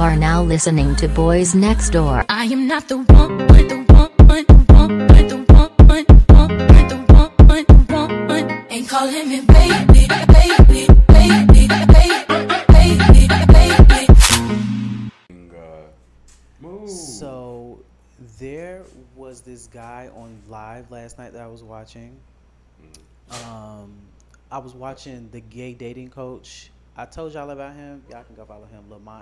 are now listening to Boys Next Door. I am not the one, the one, the one, the one, the one, the one. Ain't calling me baby, baby, baby, baby, baby, baby. So there was this guy on live last night that I was watching. I was watching the gay dating coach. I told y'all about him. Y'all can go follow him, Lamont.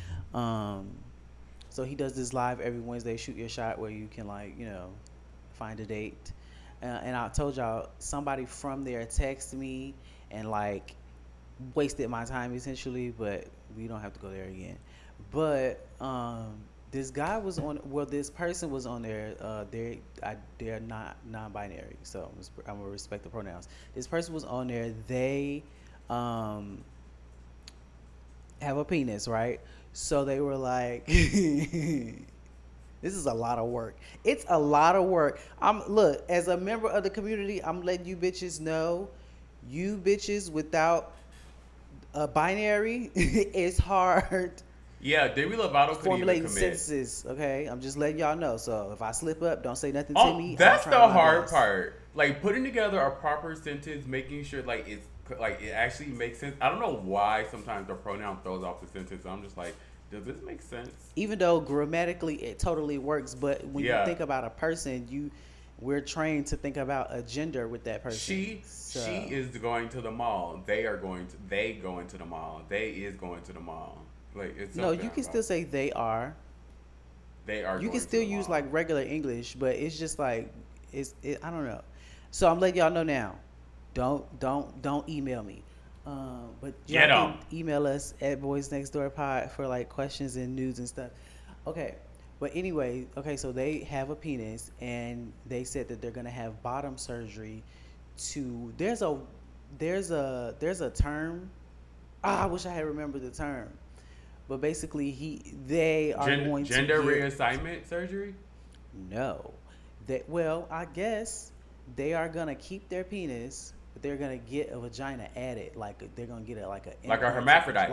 So he does this live every Wednesday, Shoot Your Shot, where you can find a date. And I told y'all somebody from there texted me and wasted my time essentially, but we don't have to go there again. But this guy was on. Well, this person was on there. They're not non-binary, so I'm gonna respect the pronouns. This person was on there. They have a penis, right? So they were like, "This is a lot of work. It's a lot of work." Look, as a member of the community, I'm letting you bitches know, you bitches without a binary, it's hard. Yeah, Demi Lovato couldn't Formulating even commit. sentences, okay? I'm just letting y'all know. So if I slip up, don't say nothing to me. That's the hard part. Like putting together a proper sentence, making sure it actually makes sense. I don't know why sometimes the pronoun throws off the sentence. I'm just like, does this make sense? Even though grammatically it totally works, but when you think about a person, we're trained to think about a gender with that person. She is going to the mall. They go into the mall. They is going to the mall. No, you can still say they are. They are. You can still use regular English, but it's just I don't know. So I'm letting y'all know now. Don't email me. But y'all can email us at Boys Next Door Pod for questions and news and stuff. Okay. But anyway, so they have a penis and they said that they're gonna have bottom surgery there's a term. I wish I had remembered the term. But basically, they are going to gender reassignment surgery. No, I guess they are gonna keep their penis, but they're gonna get a vagina added. They're gonna get a hermaphrodite.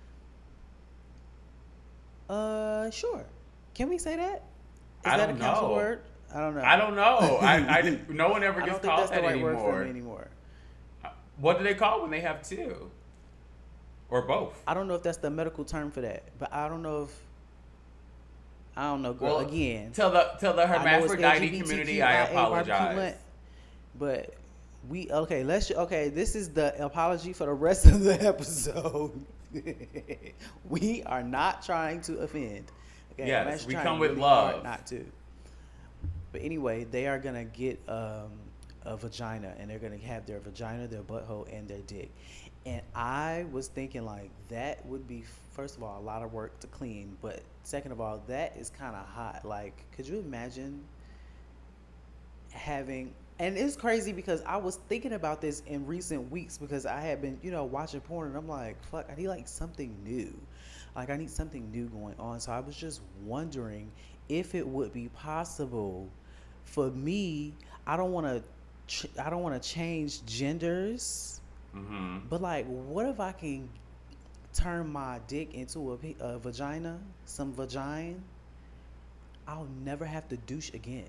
Sure. Can we say that? I don't that a council know. word? I don't know. I don't know. No one ever gets called that anymore. Word for them anymore. What do they call when they have two? Or both? I don't know if that's the medical term for that, but I don't know, girl. Well, again, tell the hermaphrodite community I apologize. But this is the apology for the rest of the episode. We are not trying to offend. Okay? Yes, we come with love. Not to. But anyway, they are gonna get a vagina, and they're gonna have their vagina, their butthole, and their dick. And I was thinking that would be, first of all, a lot of work to clean, but second of all, that is kind of hot. Could you imagine having, and it's crazy because I was thinking about this in recent weeks because I had been, watching porn, and I'm like, fuck, I need something new. I need something new going on. So I was just wondering if it would be possible for me. I don't want to change genders. Mm-hmm. But what if I can turn my dick into a vagina, some vagina? I'll never have to douche again.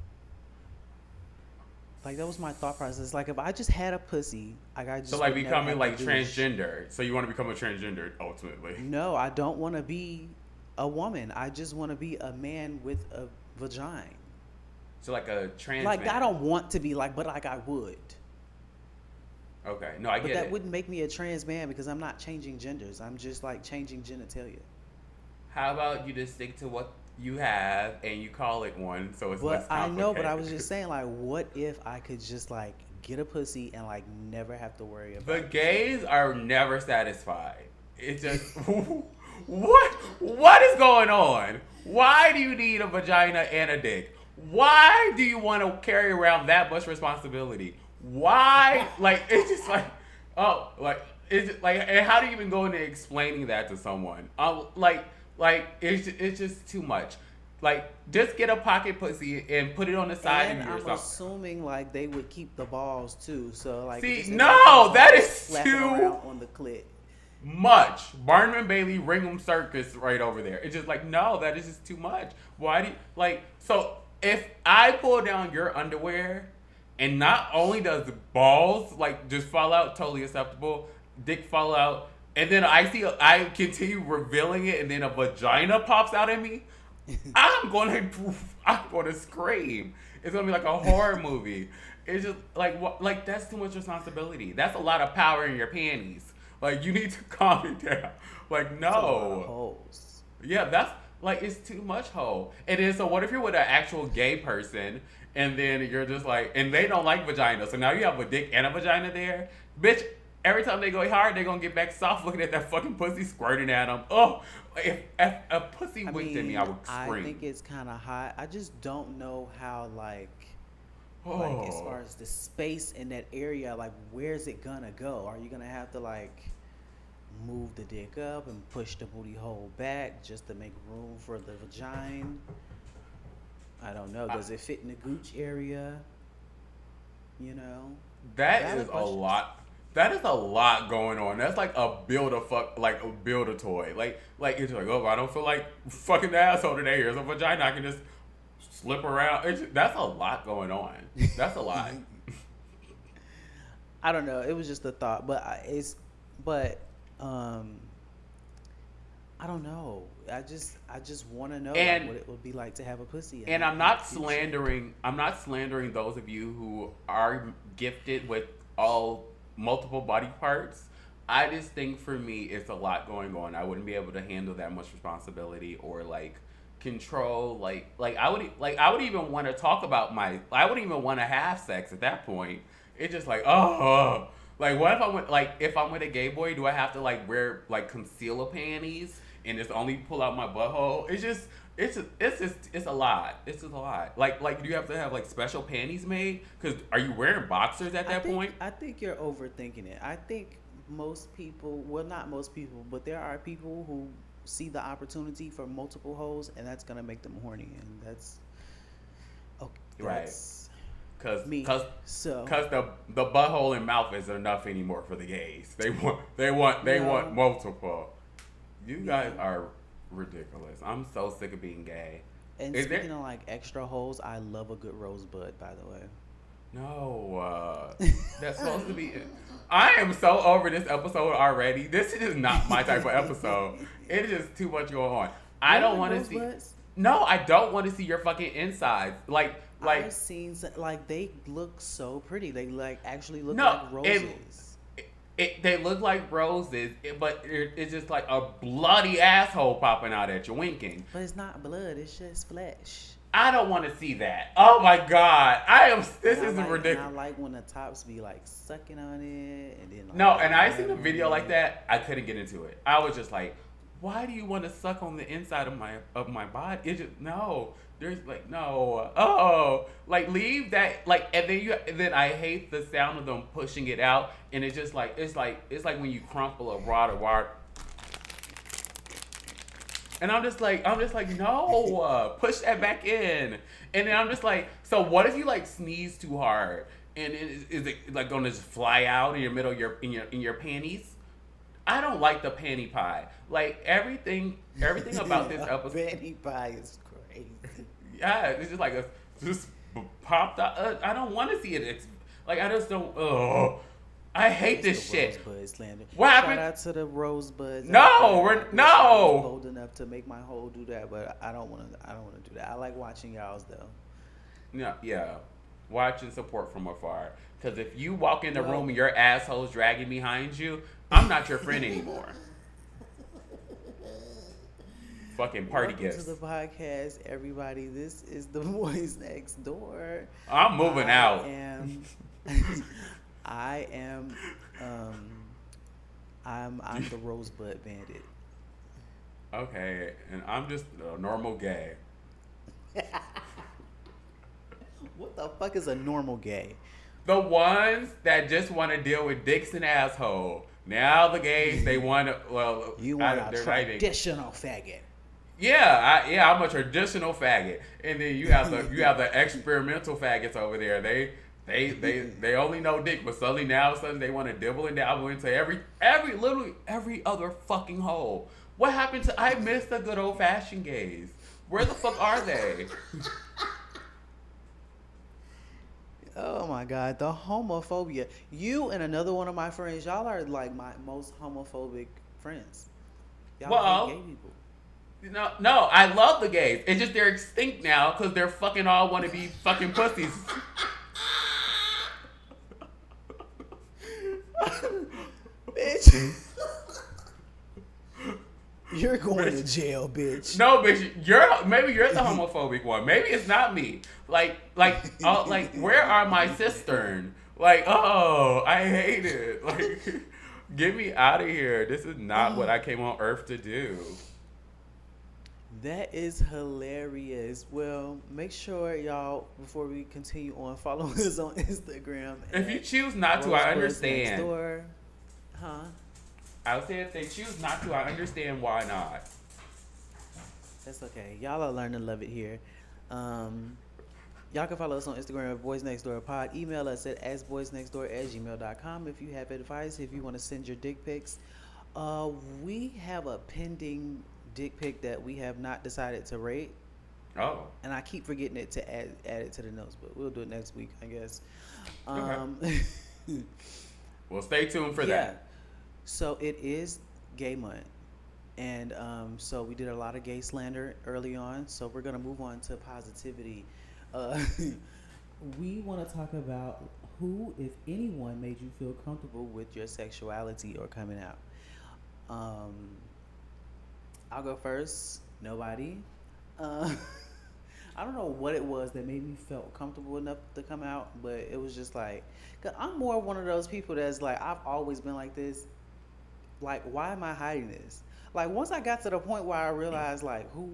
That was my thought process. If I just had a pussy, I just becoming transgender. So you want to become a transgender ultimately? No, I don't want to be a woman. I just want to be a man with a vagina. So a trans. I don't want to be but I would. Okay, no, I get it. But that wouldn't make me a trans man because I'm not changing genders. I'm just changing genitalia. How about you just stick to what you have and you call it one, so it's less complicated? I know, but I was just saying, what if I could just get a pussy and never have to worry about it? The gays are never satisfied. It's just what is going on? Why do you need a vagina and a dick? Why do you want to carry around that much responsibility? Why? It's just it's just, and how do you even go into explaining that to someone? It's just too much. Just get a pocket pussy and put it on the side of yourself. I'm assuming they would keep the balls too. So see, no, that is too on the clit. much. Barnum and Bailey, Ringham Circus right over there. It's just like, no, that is just too much. Why do you, like, so if I pull down your underwear and not only does the balls like just fall out, totally acceptable, dick fall out, and then I continue revealing it and then a vagina pops out at me, I'm gonna scream. It's gonna be like a horror movie. It's just like that's too much responsibility. That's a lot of power in your panties. Like, you need to calm it down. Like, no. That's a lot of holes. Yeah, that's like, it's too much hole. And then so what if you're with an actual gay person and then you're just like, and they don't like vagina, so now you have a dick and a vagina there, bitch. Every time they go hard, they're gonna get back soft looking at that fucking pussy squirting at them. Oh, if a pussy winked at me, I would scream. I think it's kind of hot. I just don't know how, like as far as the space in that area, like, where's it gonna go? Are you gonna have to, like, move the dick up and push the booty hole back just to make room for the vagina? I don't know. Does it fit in the gooch area? You know? That is a lot. That is a lot going on. That's like a build a toy. Like it's like, oh, I don't feel like fucking the asshole today. Here's a vagina. I can just slip around. That's a lot going on. That's a lot. I don't know. It was just a thought, but I don't know. I just want to know like, what it would be like to have a pussy. And I'm not slandering. I'm not slandering those of you who are gifted with multiple body parts. I just think for me, it's a lot going on. I wouldn't be able to handle that much responsibility or like control. Like I would even want to talk about I wouldn't even want to have sex at that point. It's just like, oh. Like, what if I'm with a gay boy, do I have to, like, wear, like, concealer panties and just only pull out my butthole? It's a lot. It's just a lot. Like, do you have to have, like, special panties made? Because are you wearing boxers at that point? I think you're overthinking it. I think most people, well, not most people, but there are people who see the opportunity for multiple holes, and that's going to make them horny, and that's, okay. Right. Cause the butthole and mouth isn't enough anymore for the gays. They want multiple. You guys are ridiculous. I'm so sick of being gay. And speaking of like extra holes, I love a good rosebud, by the way. No, that's supposed to be. I am so over this episode already. This is not my type of episode. It is just too much going on. I don't want to see. No, I don't want to see your fucking insides. Like I've seen like they look so pretty. They like actually look like roses. They look like roses, but it's just like a bloody asshole popping out at you, winking. But it's not blood. It's just flesh. I don't want to see that. Oh my god, This is ridiculous. I like when the tops be like sucking on it, and then. Like, no, and I seen a video like that. I couldn't get into it. I was just like, why do you want to suck on the inside of my body? It just no. There's like no. Oh, like leave that. Like and then I hate the sound of them pushing it out, and it's just like it's like when you crumple a rod of water. And I'm just like no, push that back in. And then I'm just like, so what if you like sneeze too hard and is it like gonna just fly out in your middle of in your panties? I don't like the panty pie. Like everything about this episode. Panty pie is crazy. Yeah, it's just like just popped out. I don't want to see it. It's like I just don't. Oh, I hate this shit. What happened? Shout out to the rosebuds. No, no. Bold enough to make my hole do that, but I don't want to do that. I like watching y'all's though. Yeah. Watch and support from afar. Because if you walk in the room and your asshole's dragging behind you, I'm not your friend anymore. Fucking party guest. Welcome to the podcast, everybody. This is the Boys Next Door. I'm moving out. I'm the Rosebud Bandit. Okay, and I'm just a normal gay. What the fuck is a normal gay? The ones that just want to deal with dicks and asshole. Now the gays, they want to. Well, you want a traditional faggot. Yeah, I'm a traditional faggot, and then you have the experimental faggots over there. They only know dick, but suddenly now suddenly they want to dibble and dabble into literally every other fucking hole. What happened to? I miss the good old fashioned gays. Where the fuck are they? Oh my God, the homophobia. You and another one of my friends, y'all are like my most homophobic friends. Y'all Well, hate gay people. No, I love the gays. It's just they're extinct now because they're fucking all want to be fucking pussies. Bitch. You're going to jail, bitch. No, bitch, maybe you're the homophobic one. Maybe it's not me. Like, where are my cistern? Like, oh, I hate it. Like, get me out of here. This is not what I came on Earth to do. That is hilarious. Well, make sure y'all, before we continue on, follow us on Instagram. If you choose not to, I Rose Buds Next understand. Door. Huh? I would say if they choose not to, I understand why not. That's okay. Y'all are learning to love it here. Y'all can follow us on Instagram at Boys Next Door Pod. Email us at asboysnextdoor@gmail.com if you have advice, if you want to send your dick pics. We have a pending dick pic that we have not decided to rate. Oh. And I keep forgetting it to add it to the notes, but we'll do it next week, I guess. Okay. Well, stay tuned for that. So it is Gay Month. And so we did a lot of gay slander early on. So we're going to move on to positivity. We want to talk about who, if anyone, made you feel comfortable with your sexuality or coming out. I'll go first. Nobody. I don't know what it was that made me feel comfortable enough to come out, but it was just like, 'cause I'm more one of those people that's like, I've always been like this. Like, why am I hiding this? Like, once I got to the point where I realized like who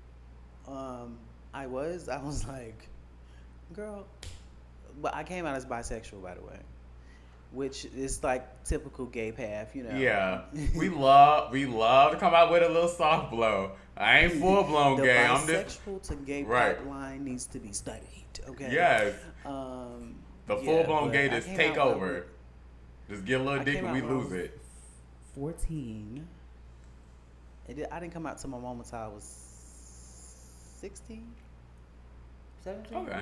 I was like, girl. But I came out as bisexual, by the way, which is like typical gay path, you know. Yeah, we love to come out with a little soft blow. I ain't full blown gay. I'm just bisexual to gay right. pipeline needs to be studied. Okay. Yes. The full blown but gay I just came take out over. Just get a little I dick came and we out when I lose was it. 14. I didn't come out to my mom until I was 16, 17. Okay.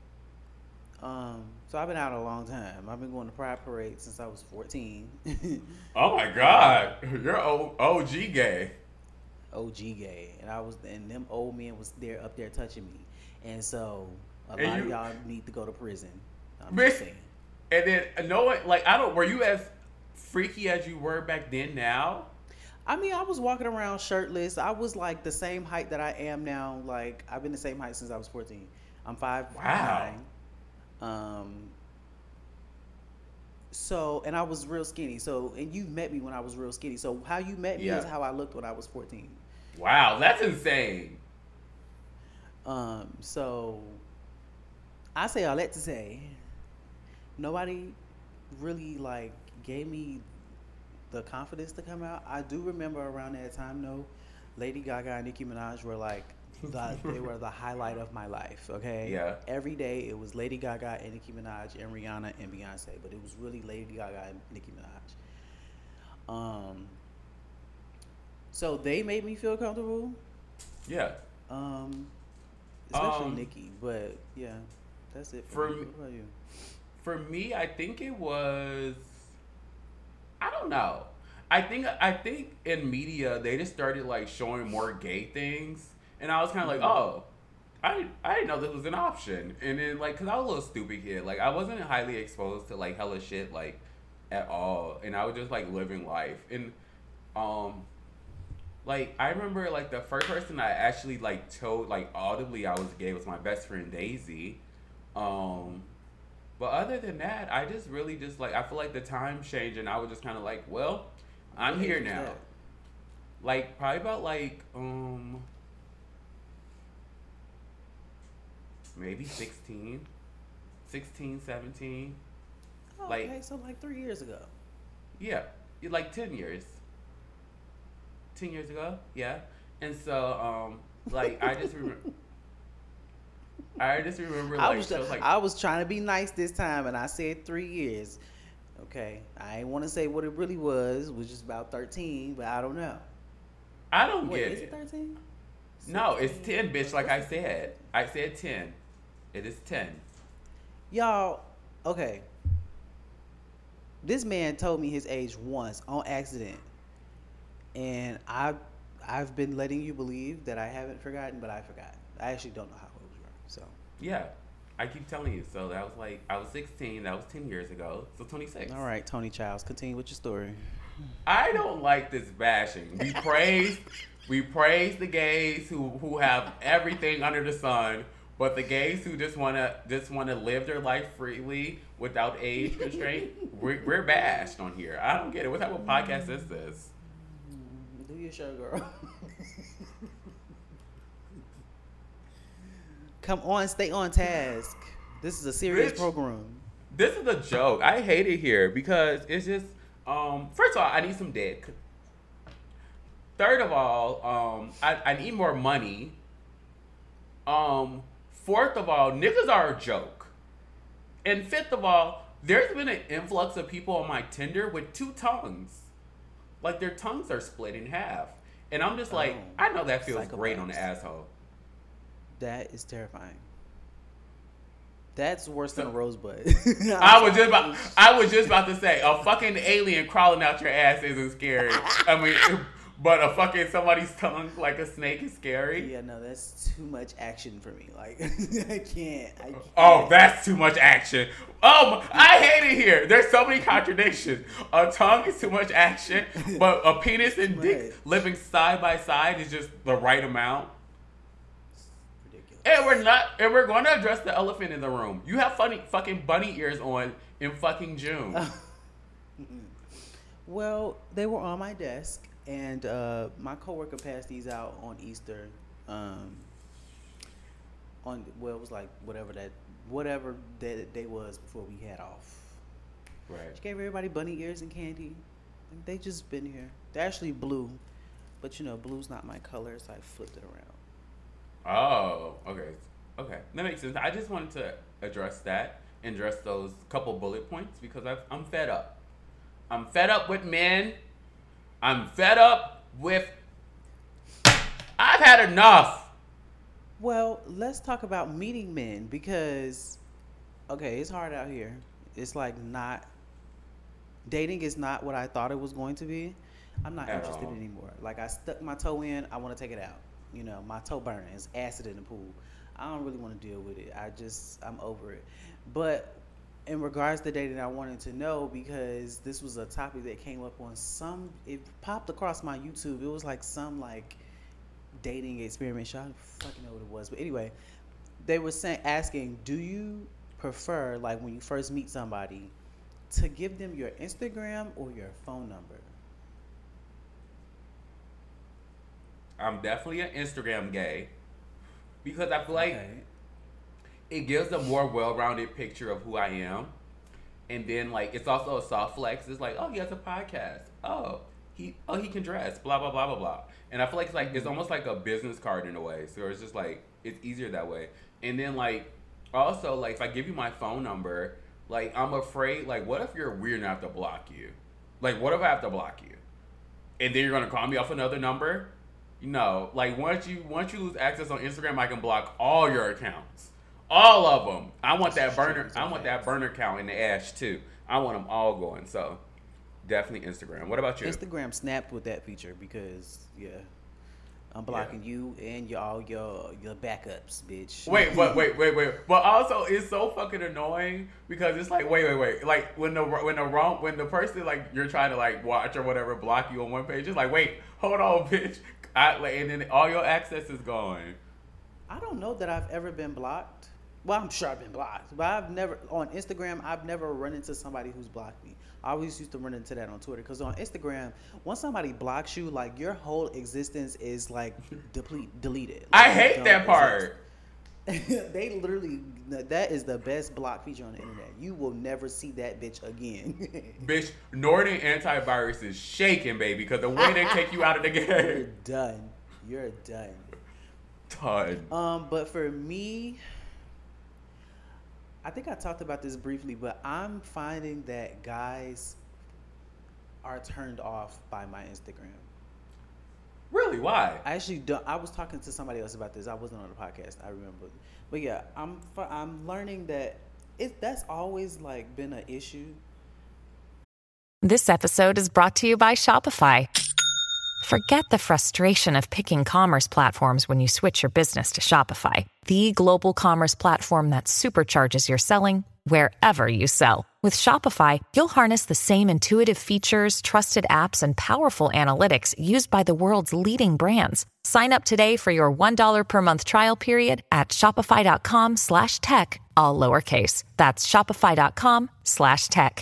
So I've been out a long time. I've been going to Pride Parade since I was 14. Oh my God, you're OG gay. OG gay, and them old men was there up there touching me, and so a And lot of you- y'all need to go to prison. I'm Miss- just saying. And then knowing, like, were you as freaky as you were back then? Now, I mean, I was walking around shirtless. I was like the same height that I am now. Like, I've been the same height since I was 14. I'm 5'9". So, and I was real skinny. So, and you met me when I was real skinny. So, how you met me Yeah. is how I looked when I was 14. wow, that's insane. So I say all that to say, nobody really like gave me the confidence to come out. I do remember around that time though, Lady Gaga and Nicki Minaj were like they were the highlight of my life. Okay. Yeah. Every day it was Lady Gaga and Nicki Minaj and Rihanna and Beyonce, but it was really Lady Gaga and Nicki Minaj. So they made me feel comfortable. Yeah. Especially Nicki, but yeah, that's it for me. What about you? For me, I think it was. I don't know. I think in media they just started like showing more gay things, and I was kind of like, oh, I didn't know this was an option. And then like, cause I was a little stupid kid, like I wasn't highly exposed to like hella shit like at all, and I was just like living life. And like I remember like the first person I actually like told like audibly I was gay was my best friend Daisy. But other than that, I just really just like I feel like the time changed, and I was just kind of like, well, I'm here now. that? Like probably about like maybe 16, 17. Oh, Like- okay, so like 3 years ago. Yeah, like 10 years. 10 years ago, yeah. And so like I just remember I just remember I like was shows like I was trying to be nice this time, and I said 3 years. Okay, I ain't want to say what it really was, which is about 13, but I don't know. I don't Wait, get is it it. 13? No, it's 10, bitch. Like I said. I said 10. It is 10. Y'all, okay. This man told me his age once on accident, and I've been letting you believe that I haven't forgotten, but I forgot. I actually don't know how old you are. So Yeah. I keep telling you. So that was like I was 16. That was 10 years ago. So 26. all right, Tony Childs, continue with your story. I don't like this bashing. We praise the gays who have everything under the sun, but the gays who just wanna live their life freely without age constraint, we're bashed on here. I don't get it. What type of podcast is this? Do your show, girl. Come on, stay on task. This is a serious Bitch. program. This is a joke. I hate it here because it's just first of all, I need some dick. Third of all, I need more money. Fourth of all, niggas are a joke. And fifth of all, there's been an influx of people on my Tinder with 2 tongues. Like their tongues are split in half. And I'm just like, Oh, I know that feels great on the psychopaths. asshole. That is terrifying. That's worse than a rosebud. I was just about to say a fucking alien crawling out your ass isn't scary. I mean, but a fucking somebody's tongue like a snake is scary. Yeah, no, that's too much action for me. Like, I can't. Oh, that's too much action. I hate it here. There's so many contradictions. A tongue is too much action, but a penis and dick Right. living side by side is just the right amount. Ridiculous. And we're going to address the elephant in the room. You have funny fucking bunny ears on in fucking June. Well, they were on my desk, and my coworker passed these out on Easter. It was like whatever that day was before we had off. Right. She gave everybody bunny ears and candy. And they just been here. They're actually blue, but blue's not my color, so I flipped it around. Oh, okay. Okay. That makes sense. I just wanted to address that and address those couple bullet points because I'm fed up. I'm fed up with men. I'm fed up with... I've had enough. Well, let's talk about meeting men because, okay, it's hard out here. It's like dating is not what I thought it was going to be. I'm not At interested all. anymore. Like, I stuck my toe in, I want to take it out. My toe burning. It's acid in the pool. I don't really want to deal with it. I'm over it. But in regards to dating, I wanted to know because this was a topic that came up on it popped across my YouTube. It was like some dating experiment. I don't fucking know what it was. But anyway, they were asking, do you prefer, like when you first meet somebody, to give them your Instagram or your phone number? I'm definitely an Instagram gay because I feel like Okay. it gives a more well-rounded picture of who I am. And then like it's also a soft flex. It's like, oh, he has a podcast. Oh, he can dress. Blah blah blah blah blah. And I feel like it's almost like a business card in a way. So it's just like it's easier that way. And then like also like if I give you my phone number, like I'm afraid like what if you're weird and I have to block you? Like what if I have to block you? And then you're gonna call me off another number? No, like once you lose access on Instagram, I can block all your accounts, all of them. I want that burner. I want that burner count in the ash too. I want them all going. So definitely Instagram. What about you? Instagram snapped with that feature because I'm blocking you and all your backups, bitch. Wait. But also, it's so fucking annoying because it's like, wait. Like when the person like you're trying to like watch or whatever block you on one page, it's like, wait, hold on, bitch. And then all your access is gone. I don't know that I've ever been blocked. Well, I'm sure I've been blocked, but I've never on Instagram. I've never run into somebody who's blocked me. I always used to run into that on Twitter because on Instagram, once somebody blocks you, like your whole existence is like deleted. Like, I you hate don't that part. exist. They literally, that is the best block feature on the internet. You will never see that bitch again. Bitch, Norton antivirus is shaking, baby, because the way they take you out of the You're game. done. You're done. Ton. But for me, I think I talked about this briefly, but I'm finding that guys are turned off by my Instagram. Really? Why? I actually don't. I was talking to somebody else about this. I wasn't on the podcast. I remember, but yeah, I'm learning that that's always like been an issue. This episode is brought to you by Shopify. Forget the frustration of picking commerce platforms when you switch your business to Shopify, the global commerce platform that supercharges your selling wherever you sell. With Shopify, you'll harness the same intuitive features, trusted apps, and powerful analytics used by the world's leading brands. Sign up today for your $1 per month trial period at shopify.com/tech, all lowercase. That's shopify.com/tech.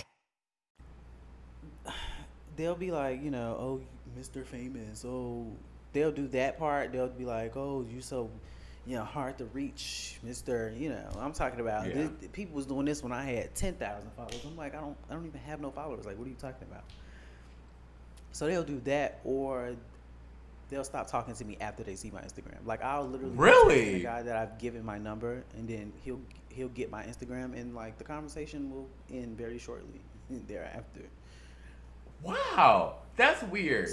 They'll be like, oh, Mr. Famous. Oh, they'll do that part. They'll be like, oh, you so, hard to reach, Mr. I'm talking about. Yeah. People was doing this when I had 10,000 followers. I'm like, I don't even have no followers. Like, what are you talking about? So they'll do that, or they'll stop talking to me after they see my Instagram. Like, I'll literally text the guy that I've given my number, and then he'll get my Instagram, and like the conversation will end very shortly thereafter. Wow, that's weird.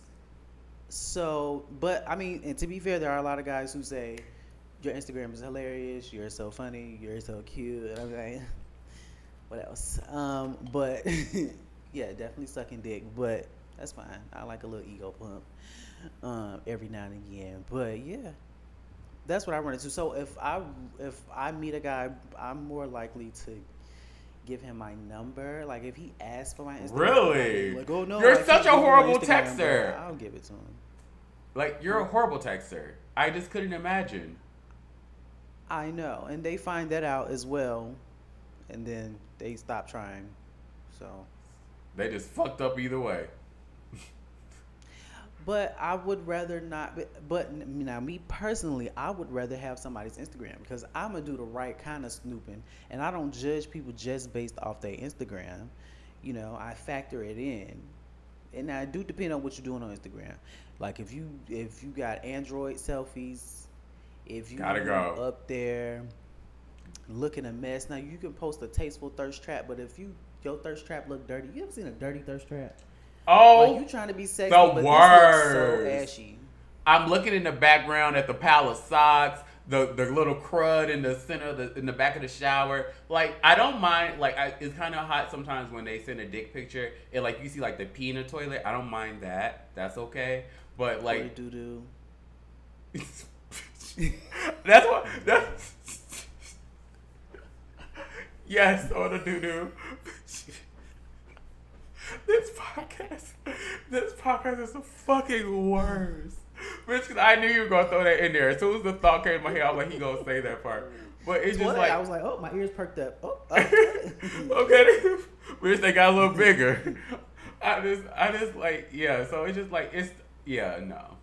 So, but I mean, and to be fair, there are a lot of guys who say your Instagram is hilarious, you're so funny, you're so cute, and I'm like, what else? But yeah, definitely sucking dick, but that's fine. I like a little ego pump every now and again. But yeah, that's what I run into. So if I meet a guy, I'm more likely to give him my number. Like, if he asks for my Instagram, Really? like, oh no, You're such a horrible Instagram, texter. I'll give it to him. Like, you're a horrible texter. I just couldn't imagine. I know, and they find that out as well, and then they stop trying. So, They just fucked up either way. but I would rather not. But now, me personally, I would rather have somebody's Instagram, because I'm gonna do the right kind of snooping, and I don't judge people just based off their Instagram. I factor it in, and I do depend on what you're doing on Instagram. Like, if you got Android selfies, if you Gotta go up there looking a mess. Now, you can post a tasteful thirst trap, but if your thirst trap look dirty, you ever seen a dirty thirst trap? Oh, Like, you trying to be sexy, the but worst. this looks so ashy. I'm looking in the background at the pile of socks, the little crud in the center, in the back of the shower. Like, I don't mind. Like, it's kind of hot sometimes when they send a dick picture and like you see like the pee in the toilet. I don't mind that. That's okay. But like, doo doo. that's what. Yes, or the doo doo. This podcast is the fucking worst. Bitch, 'cause I knew you were gonna throw that in there. As soon as the thought came in my head, I was like, he gonna say that part. But it's just like, I was like, oh, my ears perked up. Oh, okay, wish they got a little bigger. I just like, yeah. So it's just like, no.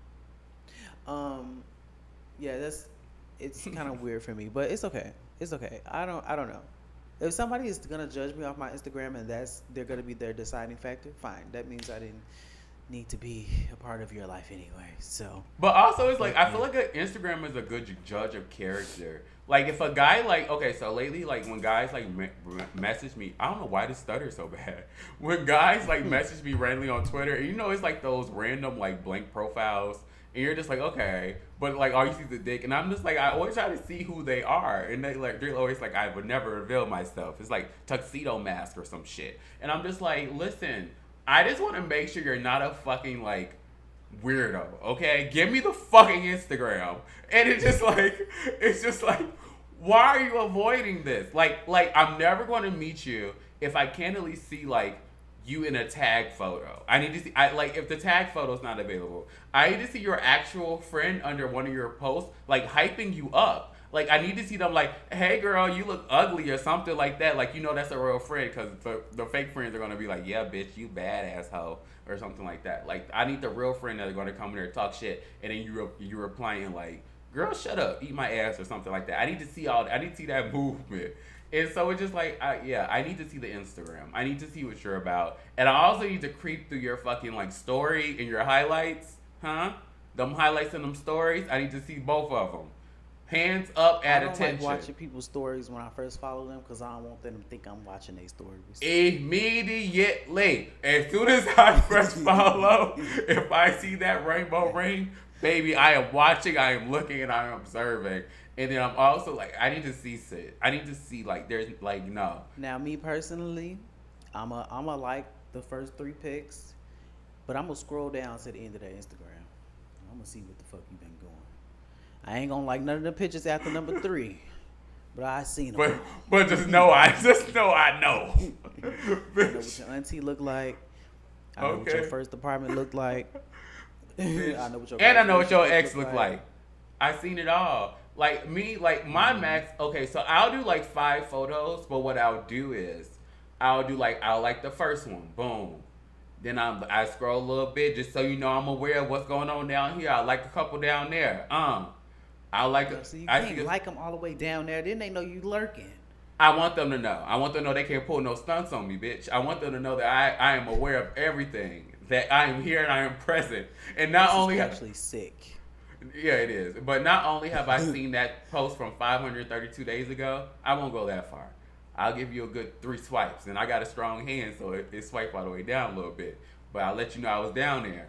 Yeah, it's kind of weird for me, but it's okay. It's okay. I don't know. If somebody is gonna judge me off my Instagram and they're gonna be their deciding factor, fine. That means I didn't need to be a part of your life anyway. So, but also it's like, I feel like Instagram is a good judge of character. Like, if a guy like, okay, so lately, like, when guys like message me, I don't know why this stutters so bad. When guys like message me randomly on Twitter, and it's like those random like blank profiles, and you're just like, okay, but like all you see is the dick, and I'm just like, I always try to see who they are, and they're always like, I would never reveal myself. It's like tuxedo mask or some shit, and I'm just like, listen, I just want to make sure you're not a fucking like weirdo, okay? Give me the fucking Instagram, and it's just like, why are you avoiding this? Like I'm never going to meet you if I can't at least see like you in a tag photo. I need to see, if the tag photo's not available, I need to see your actual friend under one of your posts, like, hyping you up. Like, I need to see them like, hey girl, you look ugly or something like that. Like, that's a real friend, because the fake friends are going to be like, yeah, bitch, you bad asshole, or something like that. Like, I need the real friend that are going to come in there and talk shit, and then you replying like, girl, shut up, eat my ass, or something like that. I need to see that movement. And so it's just like, I need to see the Instagram. I need to see what you're about. And I also need to creep through your fucking like story and your highlights. Them highlights and them stories. I need to see both of them. Hands up I at don't attention. like watching people's stories when I first follow them because I don't want them to think I'm watching their stories. Immediately. As soon as I press follow, if I see that rainbow ring, baby, I am watching, I am looking, and I am observing. And then I'm also like, I need to see Sid. I need to see, like, there's, like, no. Now, me personally, I'm a like the first 3 pics, but I'm gonna scroll down to the end of their Instagram. I'm gonna see what the fuck you been doing. I ain't gonna like none of the pictures after number 3, but I seen them. But just know I know. I know what your auntie look like. I know what your Okay. first apartment looked like. I know what your And I know what your relationship ex look like. I seen it all. Like me, like my max. Okay, so I'll do like 5 photos, but what I'll do is I'll like the first one, boom. Then I scroll a little bit just so you know I'm aware of what's going on down here. I like a couple down there. I like. So you I can't see. like them all the way down there. Then they know you lurking. I want them to know. I want them to know they can't pull no stunts on me, bitch. I want them to know that I am aware of everything. That I am here and I am present. And not This only is actually sick. yeah, it is. But not only have I seen that post from 532 days ago, I won't go that far. I'll give you a good 3 swipes. And I got a strong hand, so it swiped all the way down a little bit. But I'll let you know I was down there.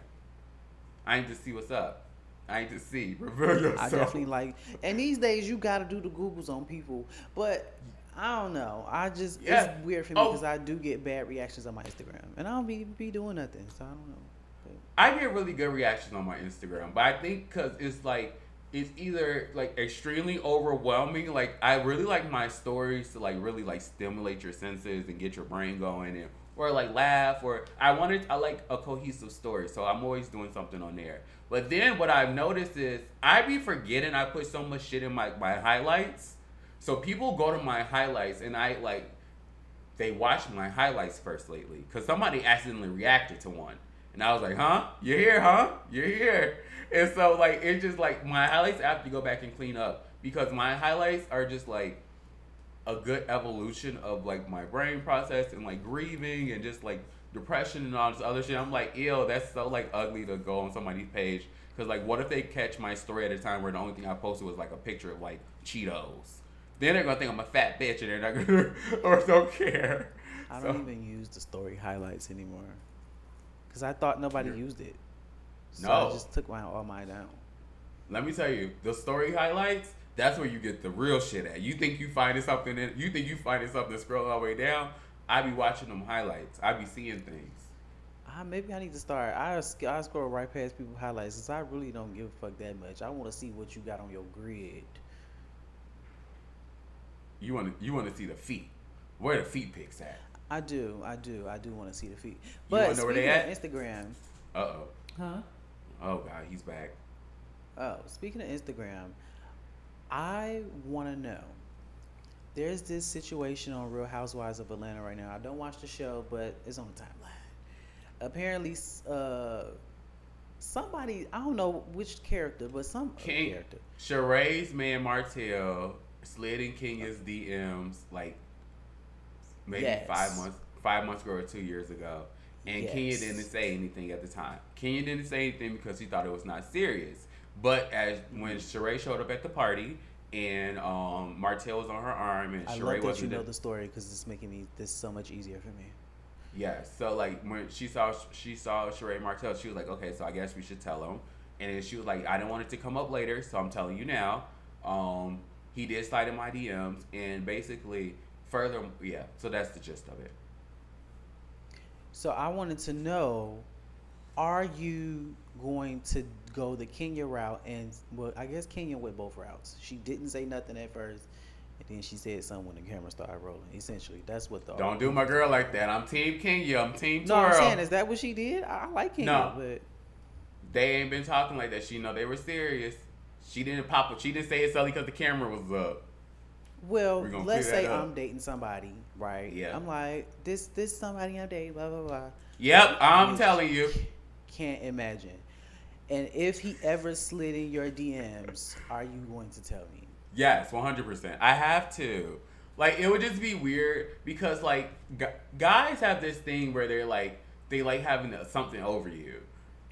I need to see what's up. I need to see. Reveal yourself. I definitely like, and these days you gotta do the Googles on people, but I don't know. It's weird for me because I do get bad reactions on my Instagram, and I don't be doing nothing, so I don't know. But I get really good reactions on my Instagram, but I think because it's either like extremely overwhelming. Like I really like my stories to like really like stimulate your senses and get your brain going, and or like laugh, or I like a cohesive story, so I'm always doing something on there. But then what I've noticed is I be forgetting I put so much shit in my highlights, so people go to my highlights and they watch my highlights first lately because somebody accidentally reacted to one. And I was like, huh? You're here, huh? You're here. And so, like, it's just, like, my highlights I have to go back and clean up because my highlights are just, like, a good evolution of, like, my brain process and, like, grieving and just, like, depression and all this other shit. I'm like, ew, that's so, like, ugly to go on somebody's page. Because, like, what if they catch my story at a time where the only thing I posted was, like, a picture of, like, Cheetos? Then they're going to think I'm a fat bitch and they're not going to, or don't care. I don't even use the story highlights anymore because I thought nobody used it. So I just took all mine down. Let me tell you, the story highlights, that's where you get the real shit at. You think you finding something scroll all the way down? I be watching them highlights. I be seeing things. Maybe I need to start. I scroll right past people's highlights since I really don't give a fuck that much. I want to see what you got on your grid. You want to see the feet. Where the feet pics at? I do want to see the feet. wanna But know where they speaking of at? Instagram, Uh-oh. huh? Oh, God, he's back. Oh, speaking of Instagram, I want to know. There's this situation on Real Housewives of Atlanta right now. I don't watch the show, but it's on the timeline. Apparently, somebody, I don't know which character, but some character. Sheree's man Martell slid in Kenya's DMs like maybe 5 months ago or 2 years ago. And Kenya didn't say anything at the time. Kenya didn't say anything because he thought it was not serious. But when Sheree showed up at the party and Martell was on her arm and I Sheree love that you wasn't know the story because it's making this so much easier for me. Yeah, so like when she saw Sheree Martell, she was like, okay, so I guess we should tell him. And then she was like, I didn't want it to come up later, so I'm telling you now. He did slide in my DMs, and basically so that's the gist of it. So I wanted to know, are you going to go the Kenya route? And well, I guess Kenya went both routes. She didn't say nothing at first, and then she said something when the camera started rolling. Essentially, that's what the Don't do my girl like that. I'm Team Kenya. I'm Team No, Toro. I'm saying, is that what she did? I like Kenya, No. but They ain't been talking like that. She know they were serious. She didn't pop up. She didn't say it solely because the camera was up. well, We're gonna let's clear say that up. I'm dating somebody, right? Yeah. I'm like, this somebody I'm dating, blah blah blah. Yep, I'm telling you. Can't imagine. And if he ever slid in your DMs, are you going to tell me? Yes, 100%. I have to. Like, it would just be weird because, like, guys have this thing where they like having something over you.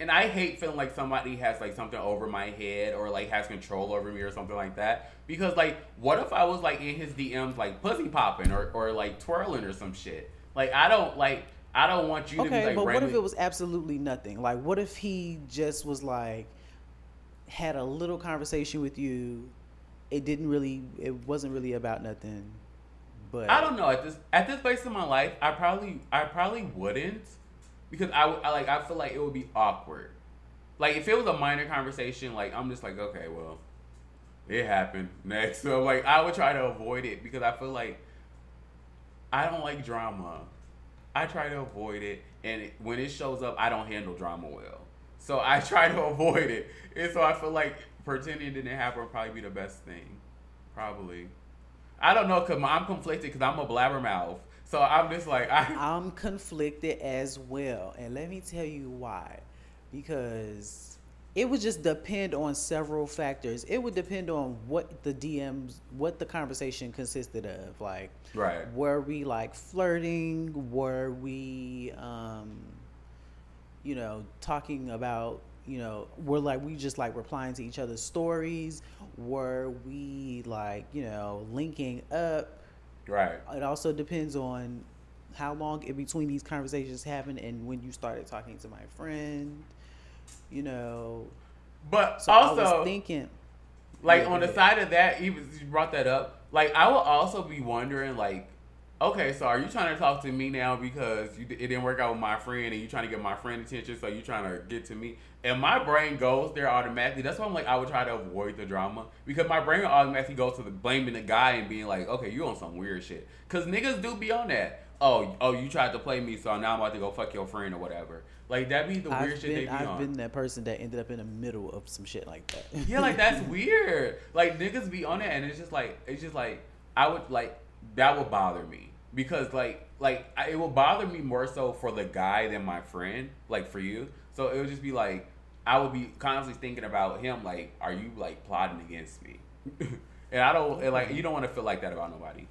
and I hate feeling like somebody has like something over my head or like has control over me or something like that. Because like, what if I was like in his DMs like pussy popping or like twirling or some shit? Like I don't want you to be like. But what if it was absolutely nothing? Like, what if he just was like, had a little conversation with you? It wasn't really about nothing. But I don't know. At this place in my life, I probably wouldn't, because I feel like it would be awkward. Like if it was a minor conversation, like I'm just like, okay, well, it happened. Next. So like I would try to avoid it because I feel like I don't like drama. I try to avoid it, and when it shows up, I don't handle drama well. So I try to avoid it. And so I feel like pretending it didn't happen would probably be the best thing. Probably. I don't know, because I'm conflicted because I'm a blabbermouth. So I'm just like... I'm conflicted as well. And let me tell you why. Because it would just depend on several factors. It would depend on what the conversation consisted of. Like, right. Were we like flirting? Were we, talking about, were we just like replying to each other's stories? Were we like, linking up? Right. It also depends on how long in between these conversations happened and when you started talking to my friend, But so also, I was thinking, like on the side of that, even you brought that up, like I will also be wondering, like, okay, so are you trying to talk to me now because it didn't work out with my friend and you trying to get my friend attention, so you trying to get to me? And my brain goes there automatically. That's why I'm like, I would try to avoid the drama, because my brain automatically goes to blaming the guy and being like, okay, you on some weird shit. Because niggas do be on that. Oh, you tried to play me, so now I'm about to go fuck your friend or whatever. Like, that be the weird shit they be on. I've been that person that ended up in the middle of some shit like that. Yeah, like, that's weird. Like, niggas be on that, and it's just like, I would, like, that would bother me. Because, it will bother me more so for the guy than my friend, like, for you. So, it would just be, like, I would be constantly thinking about him, like, are you, like, plotting against me? And I don't, and, like, you don't want to feel like that about nobody.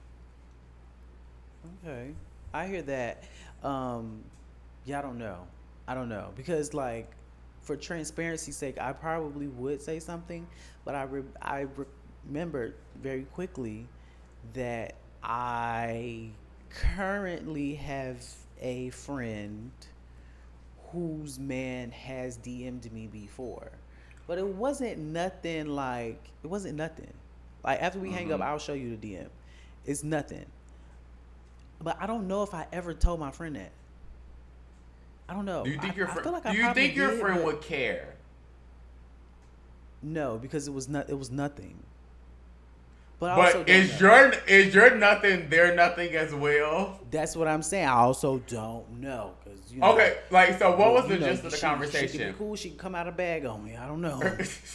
Okay. I hear that. Yeah, I don't know. Because, like, for transparency's sake, I probably would say something, but I remembered very quickly that I currently have a friend whose man has DM'd me before, but it wasn't nothing. Like after we hang up, I'll show you the DM. It's nothing. But I don't know if I ever told my friend that. I don't know. Do you think your friend? Like do you think your friend would care? No, because it was nothing. But But is your nothing their nothing as well? That's what I'm saying. I also don't know, because okay, like, so what was the gist of the conversation? She could be cool. She could come out a bag on me. I don't know.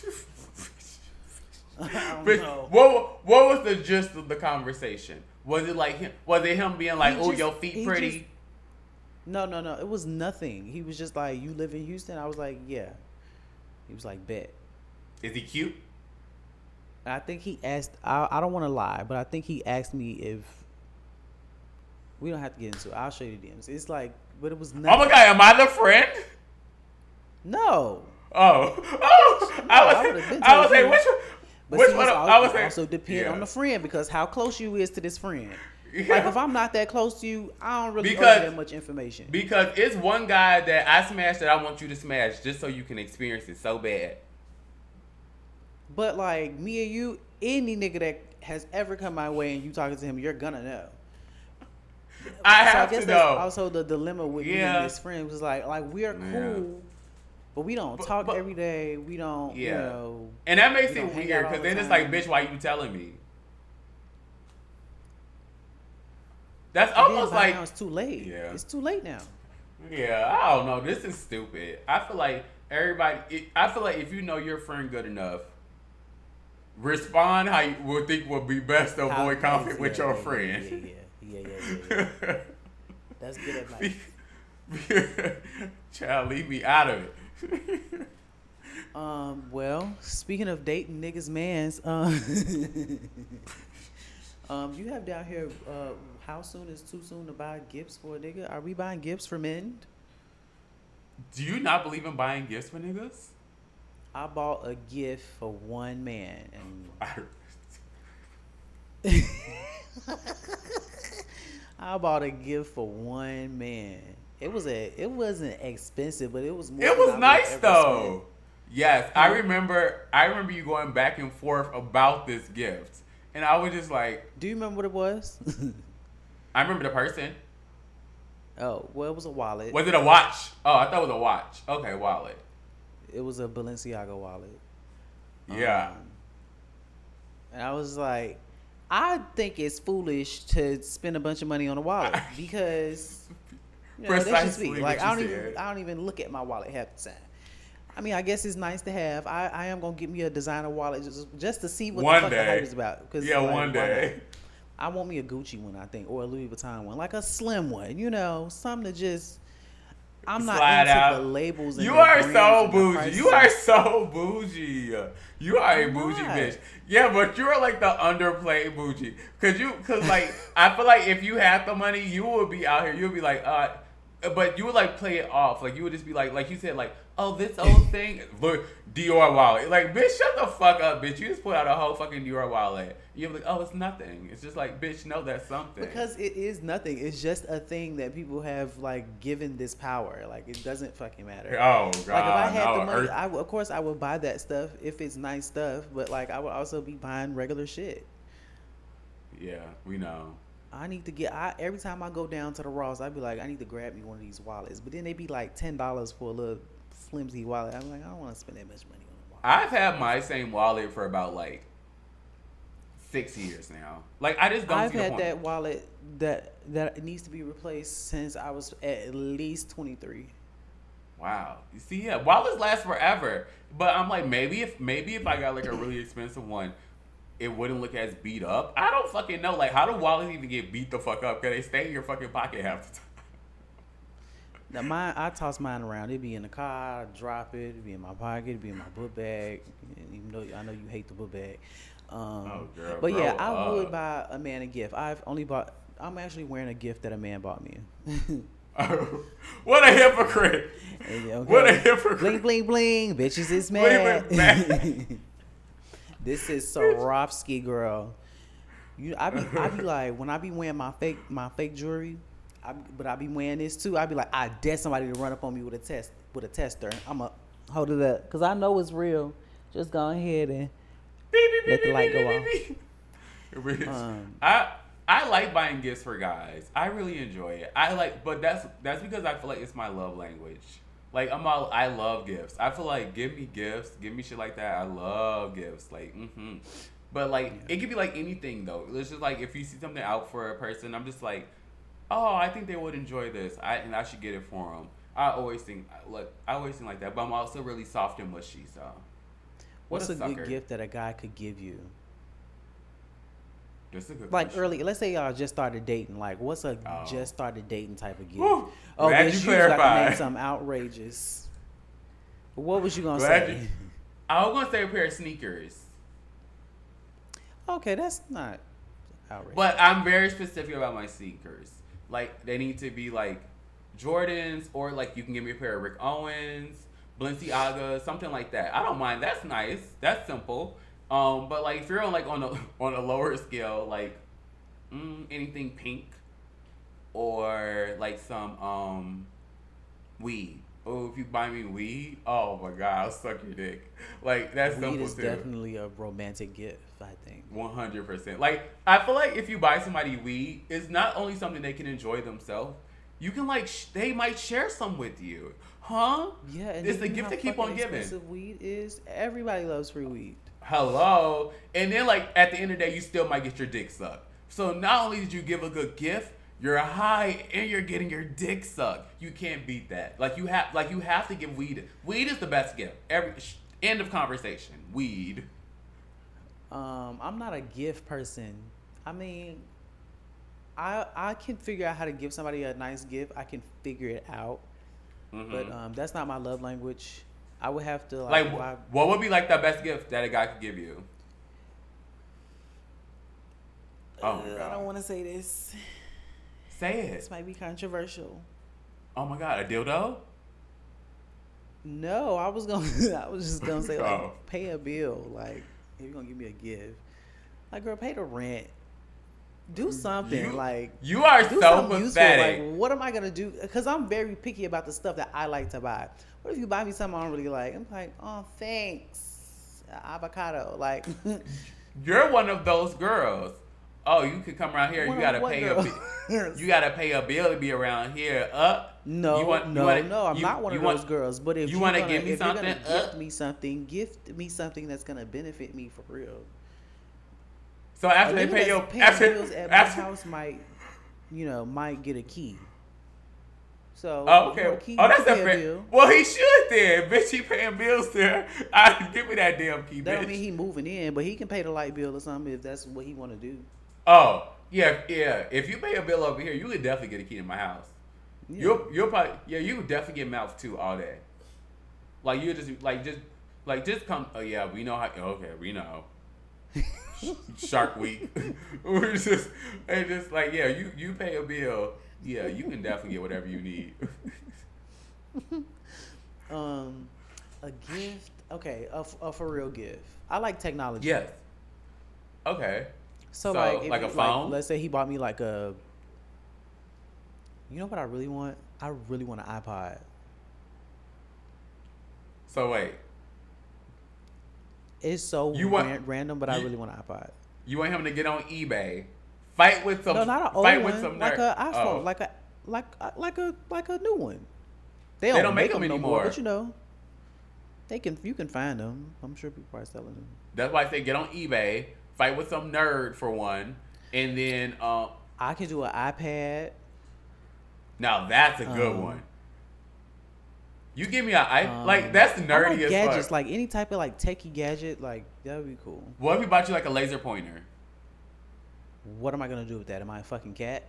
I don't know. What was the gist of the conversation? Was it like him? Was it him being like, "Oh, your feet pretty"? No. It was nothing. He was just like, "You live in Houston?" I was like, "Yeah." He was like, "Bet." Is he cute? I think he asked. I don't want to lie, but I think he asked me if. We don't have to get into it. I'll show you the DMs. It's like, but it was nothing. Oh my god, am I the friend? No. Oh. I was saying which one. But Which see, one? it I was saying also depend on the friend, because how close you is to this friend. Yeah. Like, if I'm not that close to you, I don't really owe you that much information. Because it's one guy that I smashed that I want you to smash just so you can experience it so bad. But like me and you, any nigga that has ever come my way and you talking to him, you're gonna know. I have to know. That's also the dilemma with me and this friend was like we're cool, but we don't talk every day. We don't, And that makes it weird, because then it's like, bitch, why you telling me? That's almost like now it's too late. Yeah. It's too late now. Yeah, I don't know. This is stupid. I feel like if you know your friend good enough, respond how you would think would be best to avoid conflict with your friend. Yeah. That's good advice. Child, leave me out of it. Well, speaking of dating niggas, mans, you have down here, how soon is too soon to buy gifts for a nigga? Are we buying gifts for men? Do you not believe in buying gifts for niggas? I bought a gift for one man, and I bought a gift for one man. It wasn't expensive, but it was more. It than was I would nice ever though. spend. Yes, I remember you going back and forth about this gift. And I was just like, Do you remember what it was? I remember the person. Oh, well, it was a wallet. Was it a watch? Oh, I thought it was a watch. Okay, wallet. It was a Balenciaga wallet. Yeah. And I was like, I think it's foolish to spend a bunch of money on a wallet because that's just Precisely me. what Like you I said. don't even look at my wallet half the time. I mean, I guess it's nice to have. I am gonna get me a designer wallet just to see what One the fuck day. the hype is about. Cause Yeah, like, one day. I want me a Gucci one, I think, or a Louis Vuitton one, like a slim one. Something to just. I'm not Slide into out. the labels. And You the are brands so and the bougie. prices. You are so bougie. You are a I'm bougie not. bitch. Yeah, but you're like the underplayed bougie. Cause like I feel like if you had the money, you would be out here. You would be like, but you would like play it off. Like you would just be like you said, like, oh, this old thing, look, Dior wallet. Like, bitch, shut the fuck up, bitch. You just put out a whole fucking Dior wallet. You're like, oh, it's nothing. It's just like, bitch, no, that's something. Because it is nothing. It's just a thing that people have like given this power. Like it doesn't fucking matter. Oh god, Like if I had no, the money, of course I would buy that stuff if it's nice stuff. But like I would also be buying regular shit. yeah, we know. I need to get. Every time I go down to the Ross, I'd be like, I need to grab me one of these wallets. But then they be like $10 for a little flimsy wallet. I'm like, I don't want to spend that much money on a wallet. I've had my same wallet for about like 6 years now. Like I just don't I've see the had point. that wallet that needs to be replaced since I was at least 23. Wow. You see, yeah, wallets last forever. But I'm like, maybe if I got like a really expensive one, it wouldn't look as beat up. I don't fucking know. Like, how do wallets even get beat the fuck up? Cause they stay in your fucking pocket half the time. Now I toss mine around. It'd be in the car, I drop it, it'd be in my pocket, it'd be in my book bag. Even though I know you hate the book bag. Oh, girl, but yeah, grow I would up. buy a man a gift. I'm actually wearing a gift that a man bought me. What a hypocrite! Okay. What a hypocrite! Bling bling bling, bitches is Bling, mad. bling, mad. This is Swarovski, girl. I be like, when I be wearing my fake jewelry, but I be wearing this too. I be like, I dare somebody to run up on me with a tester. I'ma hold it up because I know it's real. Just go ahead and let the light go off. I like buying gifts for guys. I really enjoy it. But that's because I feel like it's my love language. Like I love gifts. I feel like give me gifts, give me shit like that. I love gifts. Like, But like it could be like anything though. It's just like if you see something out for a person, I'm just like, oh, I think they would enjoy this. And I should get it for them. I always think like that. But I'm also really soft and mushy. So, What's a sucker. good gift that a guy could give you? That's a good Like question. early, let's say y'all just started dating. Like, what's a Oh. just started dating type of gift? Woo. Oh, Glad bitch, you you got to clarified. name something outrageous. What was you gonna Glad say? you- I was gonna say a pair of sneakers, Okay, that's not outrageous. but I'm very specific about my sneakers. Like they need to be like Jordans, or like you can give me a pair of Rick Owens, Balenciaga, something like that. I don't mind. That's nice. That's simple. But like if you're on a lower scale, like anything pink, or like some weed. Oh, if you buy me weed, oh my god, I'll suck your dick. Like that's Weed simple is too. definitely a romantic gift, I think. 100%. Like I feel like if you buy somebody weed, it's not only something they can enjoy themselves. You can like they might share some with you, huh? Yeah, and it's the you know gift how to keep fucking on giving. expensive weed is. Everybody loves free weed. Hello, and then like at the end of the day, you still might get your dick sucked. So not only did you give a good gift, you're high and you're getting your dick sucked. You can't beat that. Like you have to give weed. Weed is the best gift. End of conversation. Weed. I'm not a gift person. I mean, I can figure out how to give somebody a nice gift. I can figure it out, but that's not my love language. I would have to Like what would be like the best gift that a guy could give you? Oh my I god. don't want to say this. Say it. This might be controversial. Oh my god, a dildo? No, I was just gonna say like Oh. pay a bill. Like if you're gonna give me a gift, like girl, pay the rent. Do something You are do so something useful. pathetic. Like what am I gonna do? Because I'm very picky about the stuff that I like to buy. What if you buy me something I don't really like? I'm like, oh thanks, avocado. Like You're one of those girls. Oh, you can come around here. You One of gotta what pay girls? you gotta pay a bill to be around here. No, you want, no, you want, I'm you, not one you of want, those girls. But if you you're wanna gonna, give me if you're something, gonna gift me something that's gonna benefit me for real. So after A they nigga pay your that's paying bills at my after house might get a key. So oh, you know, okay. key, Oh, you that's can a pay fair. bill. Well, he should then. Bitch, he paying bills there. Give me that damn key, That bitch. don't mean he moving in, but he can pay the light bill or something if that's what he want to do. Oh, yeah. If you pay a bill over here, you could definitely get a key to my house. Yeah. You'll probably you would definitely get mouth too all day. Like you just come. Oh yeah, we know how. Okay, we know. Shark Week. We're just like yeah, you pay a bill. Yeah, you can definitely get whatever you need. A gift. Okay, a for real gift. I like technology. Yes. Okay. So So, if like a you- phone? let's say he bought me like a. You know what I really want? I really want an iPod. So wait, It's so You want- random, but I you- really want an iPod. you want him to get on eBay, fight with some, No, not an old fight one. with some Like nerd. an iPhone, like a new one. They don't don't make make them them no more, anymore. but you know, you can find them. I'm sure people are selling them. That's why I say get on eBay, fight with some nerd for one, and then I can do an iPad. now that's a good one. You give me like that's I nerdy like as gadgets, fuck. like any type of like techie gadget, like that would be cool. What if we bought you like a laser pointer? What am I gonna do with that? Am I a fucking cat?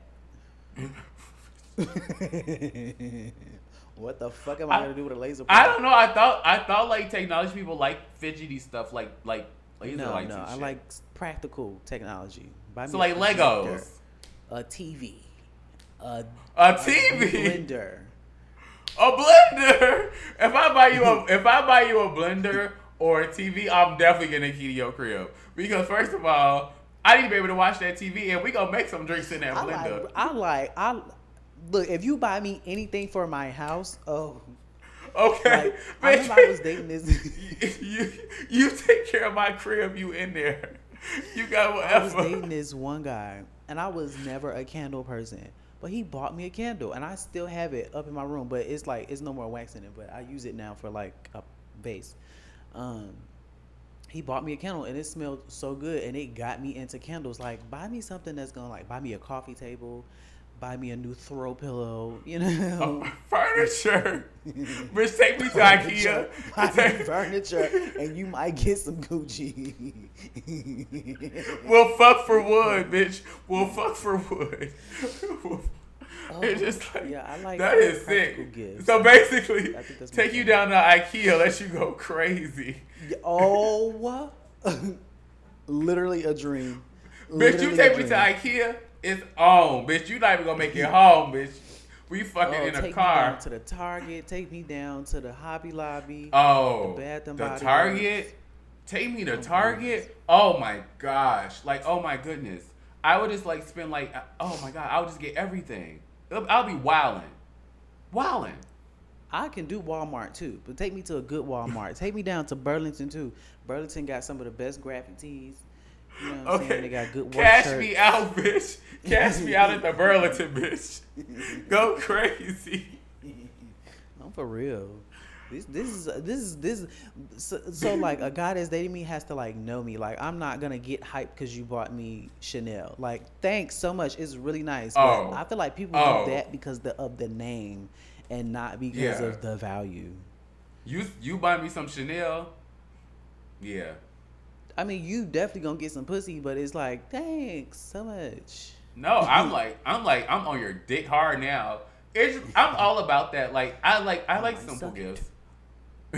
What the fuck am I gonna do with a laser pointer? I don't know. I thought like technology people like fidgety stuff like laser No, lights no, and I shit. like practical technology. Buy me So a like projector, Legos. a TV, a A TV. blender. A blender. If I buy you a blender or a TV, I'm definitely getting a key to your crib. Because first of all, I need to be able to watch that TV and we gonna make some drinks in that blender. I look, if you buy me anything for my house, oh, Okay. like, I remember I was dating this. you take care of my crib, you in there. You got I was whatever. dating this one guy, and I was never a candle person. But he bought me a candle, and I still have it up in my room. But it's like it's no more wax in it. But I use it now for like a base. He bought me a candle, and it smelled so good, and it got me into candles. Like, buy me something that's gonna like buy me a coffee table, buy me a new throw pillow, you know. Furniture. Bitch, take me to IKEA. Buy me furniture, and you might get some Gucci. We'll fuck for wood, bitch. We'll fuck for wood. It's just like, yeah, I like that is practical sick. gifts. So basically, I think that's my take you down to IKEA, let you go crazy. Oh, literally a dream. Bitch, you Literally take a me to dream. IKEA, it's on. Bitch, you not even gonna make it home, bitch. We fucking Oh, in a take me car. down to the Target. Take me down to the Hobby Lobby. Oh, the Bath and the Body Target. Works. Take me to Target. Oh my gosh. Like, oh my goodness. I would just like spend like, oh my god, I would just get everything. I'll be wilding. Wilding. I can do Walmart too, but take me to a good Walmart. Take me down to Burlington too. Burlington got some of the best graphic tees. You know what I'm saying? Okay. They got good work Cash shirts. me out, bitch. Cash me out at the Burlington, bitch. Go crazy. I'm for real. This is so like a guy that's dating me has to like know me. Like I'm not gonna get hyped because you bought me Chanel. Like thanks so much. It's really nice. Oh. But I feel like people do that because of the name and not because Yeah. of the value. You buy me some Chanel. Yeah. I mean, you definitely gonna get some pussy, but it's like thanks so much. No, I'm on your dick hard now. I'm all about that. Like I like simple suck it. gifts.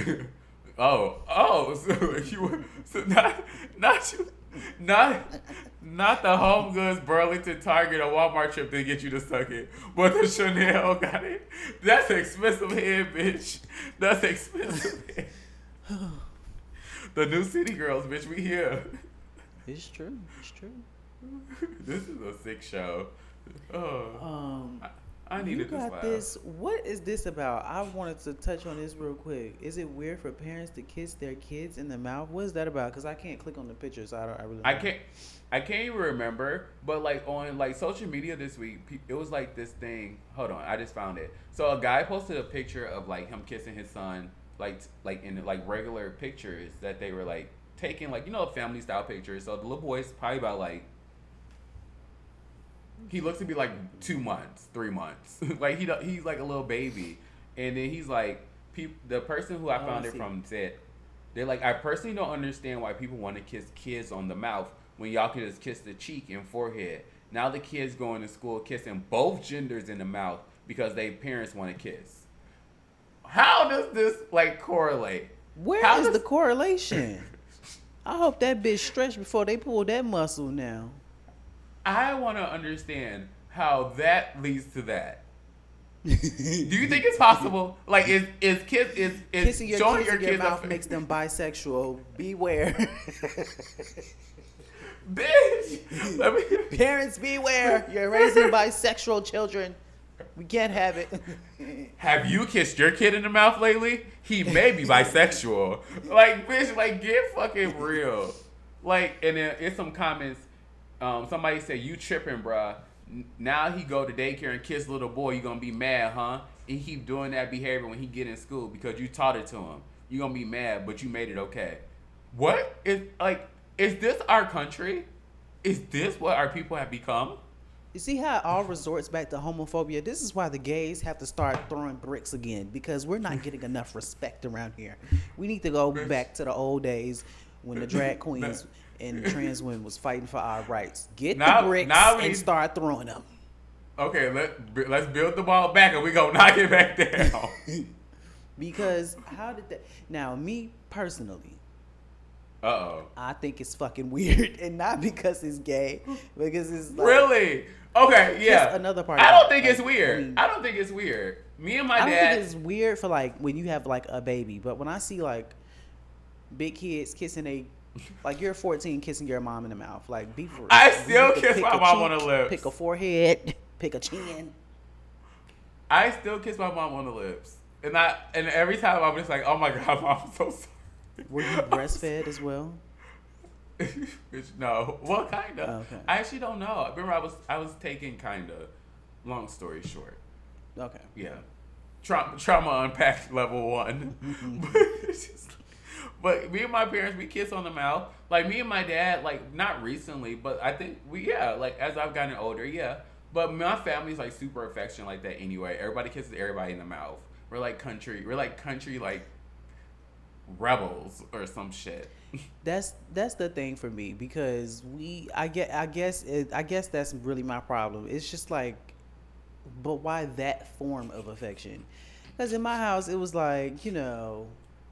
oh, so you were so not Not the Home Goods, Burlington, Target, or Walmart trip to get you to suck it, but the Chanel got it. That's expensive head, bitch. That's expensive head. The new City Girls, bitch, we here. It's true. It's true. This is a sick show. Oh, I You needed this got laugh. this. What is this about? I wanted to touch on this real quick. Is it weird for parents to kiss their kids in the mouth? What is that about? Because I can't click on the picture, so I really. I can't even remember, but like on like social media this week, it was like this thing. Hold on, I just found it. So a guy posted a picture of like him kissing his son, like in like regular pictures that they were like taking, like, you know, family style pictures. So the little boy's probably about like, he looks to be like 2 months, 3 months. Like he's like a little baby, and then he's like, the person who I found it from said, they're like, I personally don't understand why people want to kiss kids on the mouth when y'all can just kiss the cheek and forehead. Now the kids going to school kissing both genders in the mouth because their parents want to kiss. How does this like correlate? Where is the correlation? I hope that bitch stretched before they pull that muscle now. I want to understand how that leads to that. Do you think it's possible? Like, is Kissing your showing kids in your kids mouth makes them bisexual? Beware. Bitch, let me. Parents, beware. You're raising bisexual children. We can't have it. Have you kissed your kid in the mouth lately? He may be bisexual. Like, bitch, like, get fucking real. Like, and then in some comments, somebody said, you tripping, bruh. Now he go to daycare and kiss little boy. You gonna be mad, huh? And he keep doing that behavior when he get in school because you taught it to him. You gonna be mad, but you made it okay. What is like? Is this our country? Is this what our people have become? You see how it all resorts back to homophobia? This is why the gays have to start throwing bricks again, because we're not getting enough respect around here. We need to go back to the old days when the drag queens and the trans women was fighting for our rights. Get the bricks and start throwing them. Okay, let's build the ball back and we gonna knock it back down. Because how did that? Now, me personally, I think it's fucking weird, and not because it's gay, because it's like, really. Okay, yeah. Another part. I don't think it's weird. I don't think it's weird. Me and my dad. I don't think it's weird for like when you have like a baby, but when I see like big kids kissing like you're 14 kissing your mom in the mouth, like be for real. I still kiss my mom on the lips. Pick a forehead, pick a chin. I still kiss my mom on the lips, and every time I'm just like, oh my god, mom, I'm so sorry. Were you breastfed as well? No. Well, kind of. Oh, okay. I actually don't know. I remember I was taking kind of. Long story short. Okay. Yeah. Trauma unpacked level 1. But me and my parents, we kiss on the mouth. Like me and my dad, like not recently, but I think like as I've gotten older, yeah. But my family's like super affectionate like that anyway. Everybody kisses everybody in the mouth. We're like country like rebels or some shit. That's the thing for me, because I guess that's really my problem. It's just like, but why that form of affection? Because in my house it was like, you know,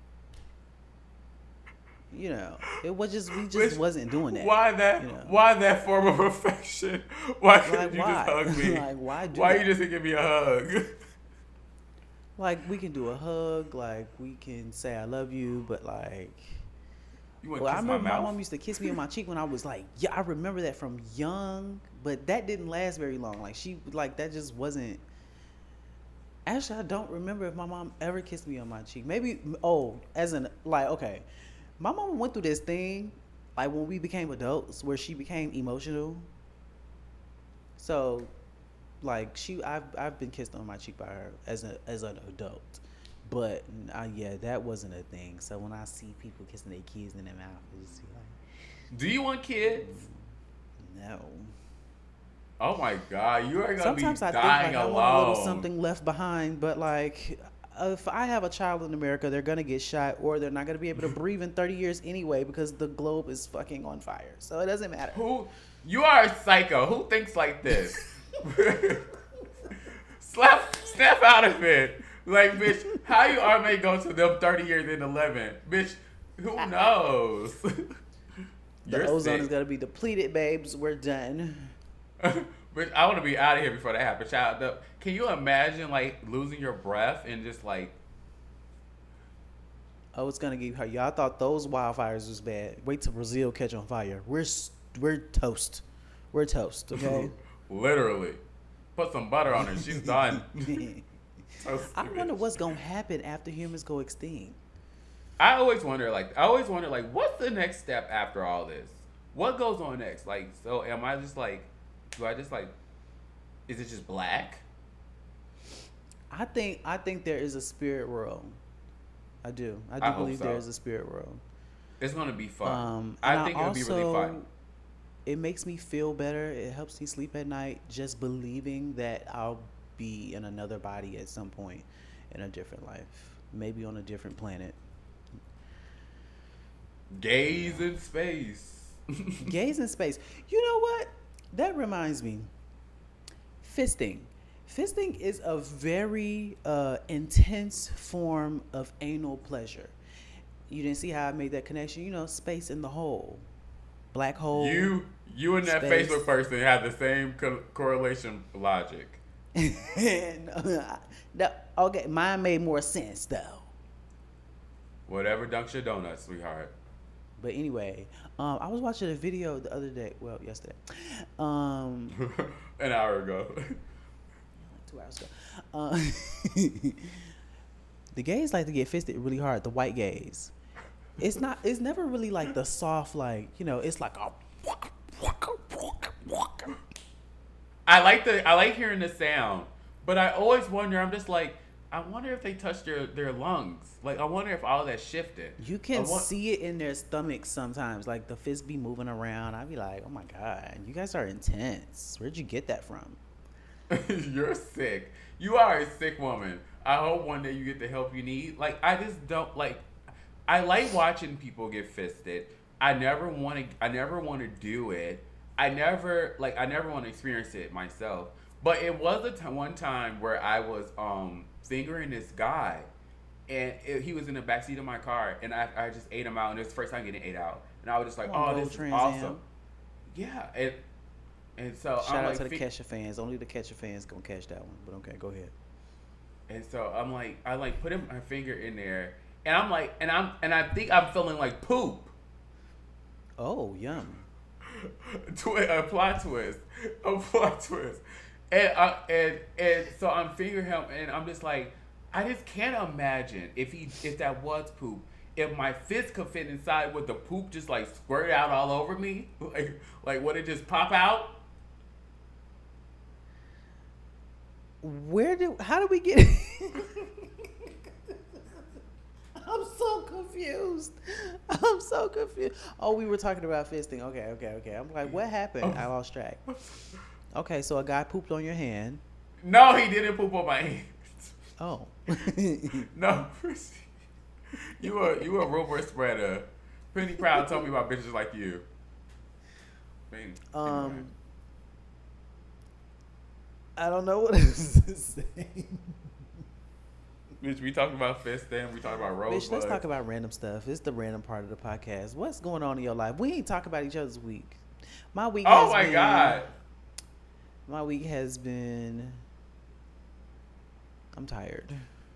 it was just we wasn't doing that. Why that? You know? Why that form of affection? Why couldn't you why? just hug me? Like why you just give me a hug? Like we can do a hug, like we can say I love you, but like, You want well, to I kiss my remember my mouth? mom used to kiss me on my cheek when I was like, yeah, I remember that from young, but that didn't last very long. Like that just wasn't. Actually, I don't remember if my mom ever kissed me on my cheek. Maybe, okay. My mom went through this thing, like when we became adults, where she became emotional. So, like I've been kissed on my cheek by her as an adult, but yeah, that wasn't a thing. So when I see people kissing their kids in their mouth, it's like, Do you want kids? no. Oh my god, you are gonna Sometimes be I think dying like I alone. want a little something left behind, but like if I have a child in America, they're gonna get shot, or they're not gonna be able to breathe in 30 years anyway, because the globe is fucking on fire. So it doesn't matter. You are a psycho. Who thinks like this? Snap out of it. Like, bitch, how you may go to them 30 years in 11? Bitch, who knows? The ozone is gonna be depleted, babes. We're done. But I want to be out of here before that happens. Shout out. Can you imagine like losing your breath and just like? Oh, it's gonna get hurt. Y'all thought those wildfires was bad. Wait till Brazil catch on fire. We're toast. We're toast. Okay. Literally, put some butter on her. She's done. I wonder what's gonna happen after humans go extinct. I always wonder, like, what's the next step after all this? What goes on next? Like, so am I just like, do I just like, is it just black? I think there is a spirit world. I do believe there is a spirit world. It's gonna be fun. I think it'll be really fun. It makes me feel better. It helps me sleep at night just believing that I'll be in another body at some point in a different life, maybe on a different planet. Gays in space. Gays in space. You know what? That reminds me. Fisting. Fisting is a very intense form of anal pleasure. You didn't see how I made that connection? You know, space in the hole. Black hole. You and that space. Facebook person have the same correlation logic. Okay, mine made more sense though. Whatever dunks your donut, sweetheart. But anyway, I was watching a video the other day. Well, yesterday. An hour ago. 2 hours ago. The gays like to get fisted really hard. The white gays. It's never really like the soft, like, you know, it's like a. I like hearing the sound, but I always wonder. I'm just like, I wonder if they touch their lungs. Like, I wonder if all that shifted. You can see it in their stomachs sometimes. Like, the fist be moving around. I'd be like, oh my God, you guys are intense. Where'd you get that from? You're sick. You are a sick woman. I hope one day you get the help you need. Like, I just don't like. I like watching people get fisted. I never want to do it. I never want to experience it myself. But it was one time where I was fingering this guy, and he was in the backseat of my car, and I just ate him out, and it was the first time getting ate out, and I was just like, oh, this is awesome. Yeah, and so shout out to the Kesha fans. Only the Kesha fans gonna catch that one. But okay, go ahead. And so I put my finger in there, and I'm like, and I think I'm feeling like poop. Oh, yum. A plot twist. And so I'm fingering him, and I'm just like, I just can't imagine if that was poop. If my fist could fit inside, would the poop just like squirt out all over me? Like would it just pop out? How do we get I'm so confused. Oh, we were talking about fisting. Okay. I'm like, what happened? I lost track. Okay, so a guy pooped on your hand. No, he didn't poop on my hand. Oh. No. You a rumor spreader. Penny Proud told me about bitches like you. Anyway. I don't know what else to say. Bitch, we talked about fisting. We talked about rosebuds. Bitch, let's talk about random stuff. It's the random part of the podcast. What's going on in your life? We ain't talk about each other's week. My week. Oh my God. My week has been. I'm tired.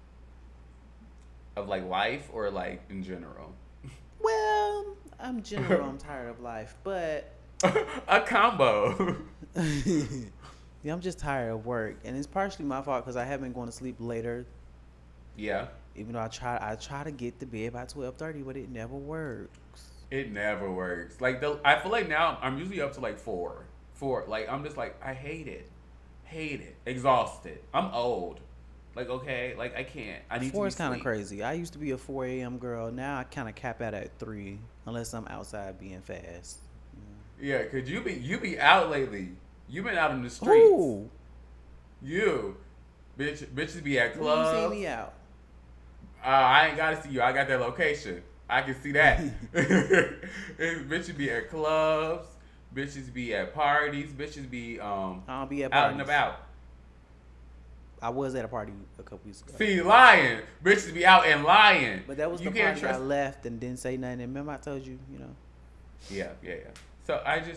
Of like life or like in general? Well, I'm tired of life, but a combo. Yeah, I'm just tired of work, and it's partially my fault because I have been going to sleep later. Yeah. Even though I try to get to bed by 12:30, but it never works. It never works. Like I feel like now I'm usually up to like 4. Like I'm just like I hate it, exhausted. I'm old. Like okay, like I can't. I need 4 to is kind of crazy. I used to be a 4 a.m. girl. Now I kind of cap out at 3, unless I'm outside being fast. Yeah, cause you be out lately. You been out in the streets. Ooh. You, bitches be at clubs. You see me out. I ain't gotta see you. I got that location. I can see that. Bitches be at clubs. Bitches be at parties. Bitches be I'll be at out parties. and about. I was at a party a couple weeks ago. See, lying. Bitches be out and lying. But that was the party I left and didn't say nothing. Remember I told you, you know. Yeah. So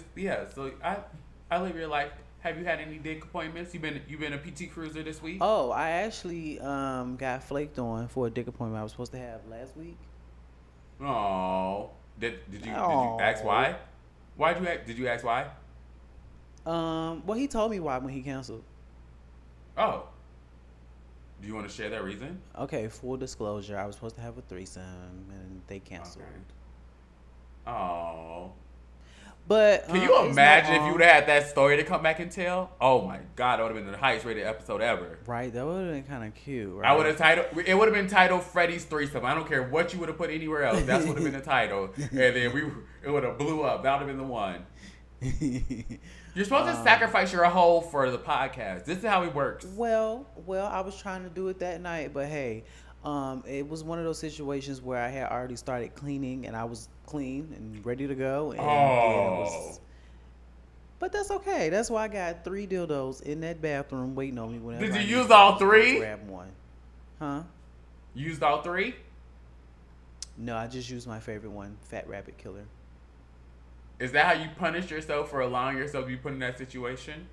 I live your life. Have you had any dick appointments? You been a PT Cruiser this week? Oh, I actually got flaked on for a dick appointment I was supposed to have last week. Oh, did you Aw. ask why? Did you ask why? Well, he told me why when he canceled. Oh, do you want to share that reason? Okay, full disclosure, I was supposed to have a threesome and they canceled. Okay. Oh. But Can you it's imagine no if you would have had that story to come back and tell? Oh my God, that would have been the highest rated episode ever. right? That would have been kind of cute. Right? I would have titled it. Would have been titled Freddy's Threesome. I don't care what you would have put anywhere else. That's would have been the title, and then it would have blew up. That would have been the one. You're supposed to sacrifice your whole for the podcast. This is how it works. Well, I was trying to do it that night, but hey, it was one of those situations where I had already started cleaning and I was clean and ready to go. And then it was, but that's okay. That's why I got 3 dildos in that bathroom waiting on me. Whenever Did I you need use to all 3? Grab one. Huh? Used all 3? No, I just used my favorite one, Fat Rabbit Killer. Is that how you punish yourself for allowing yourself to be put in that situation?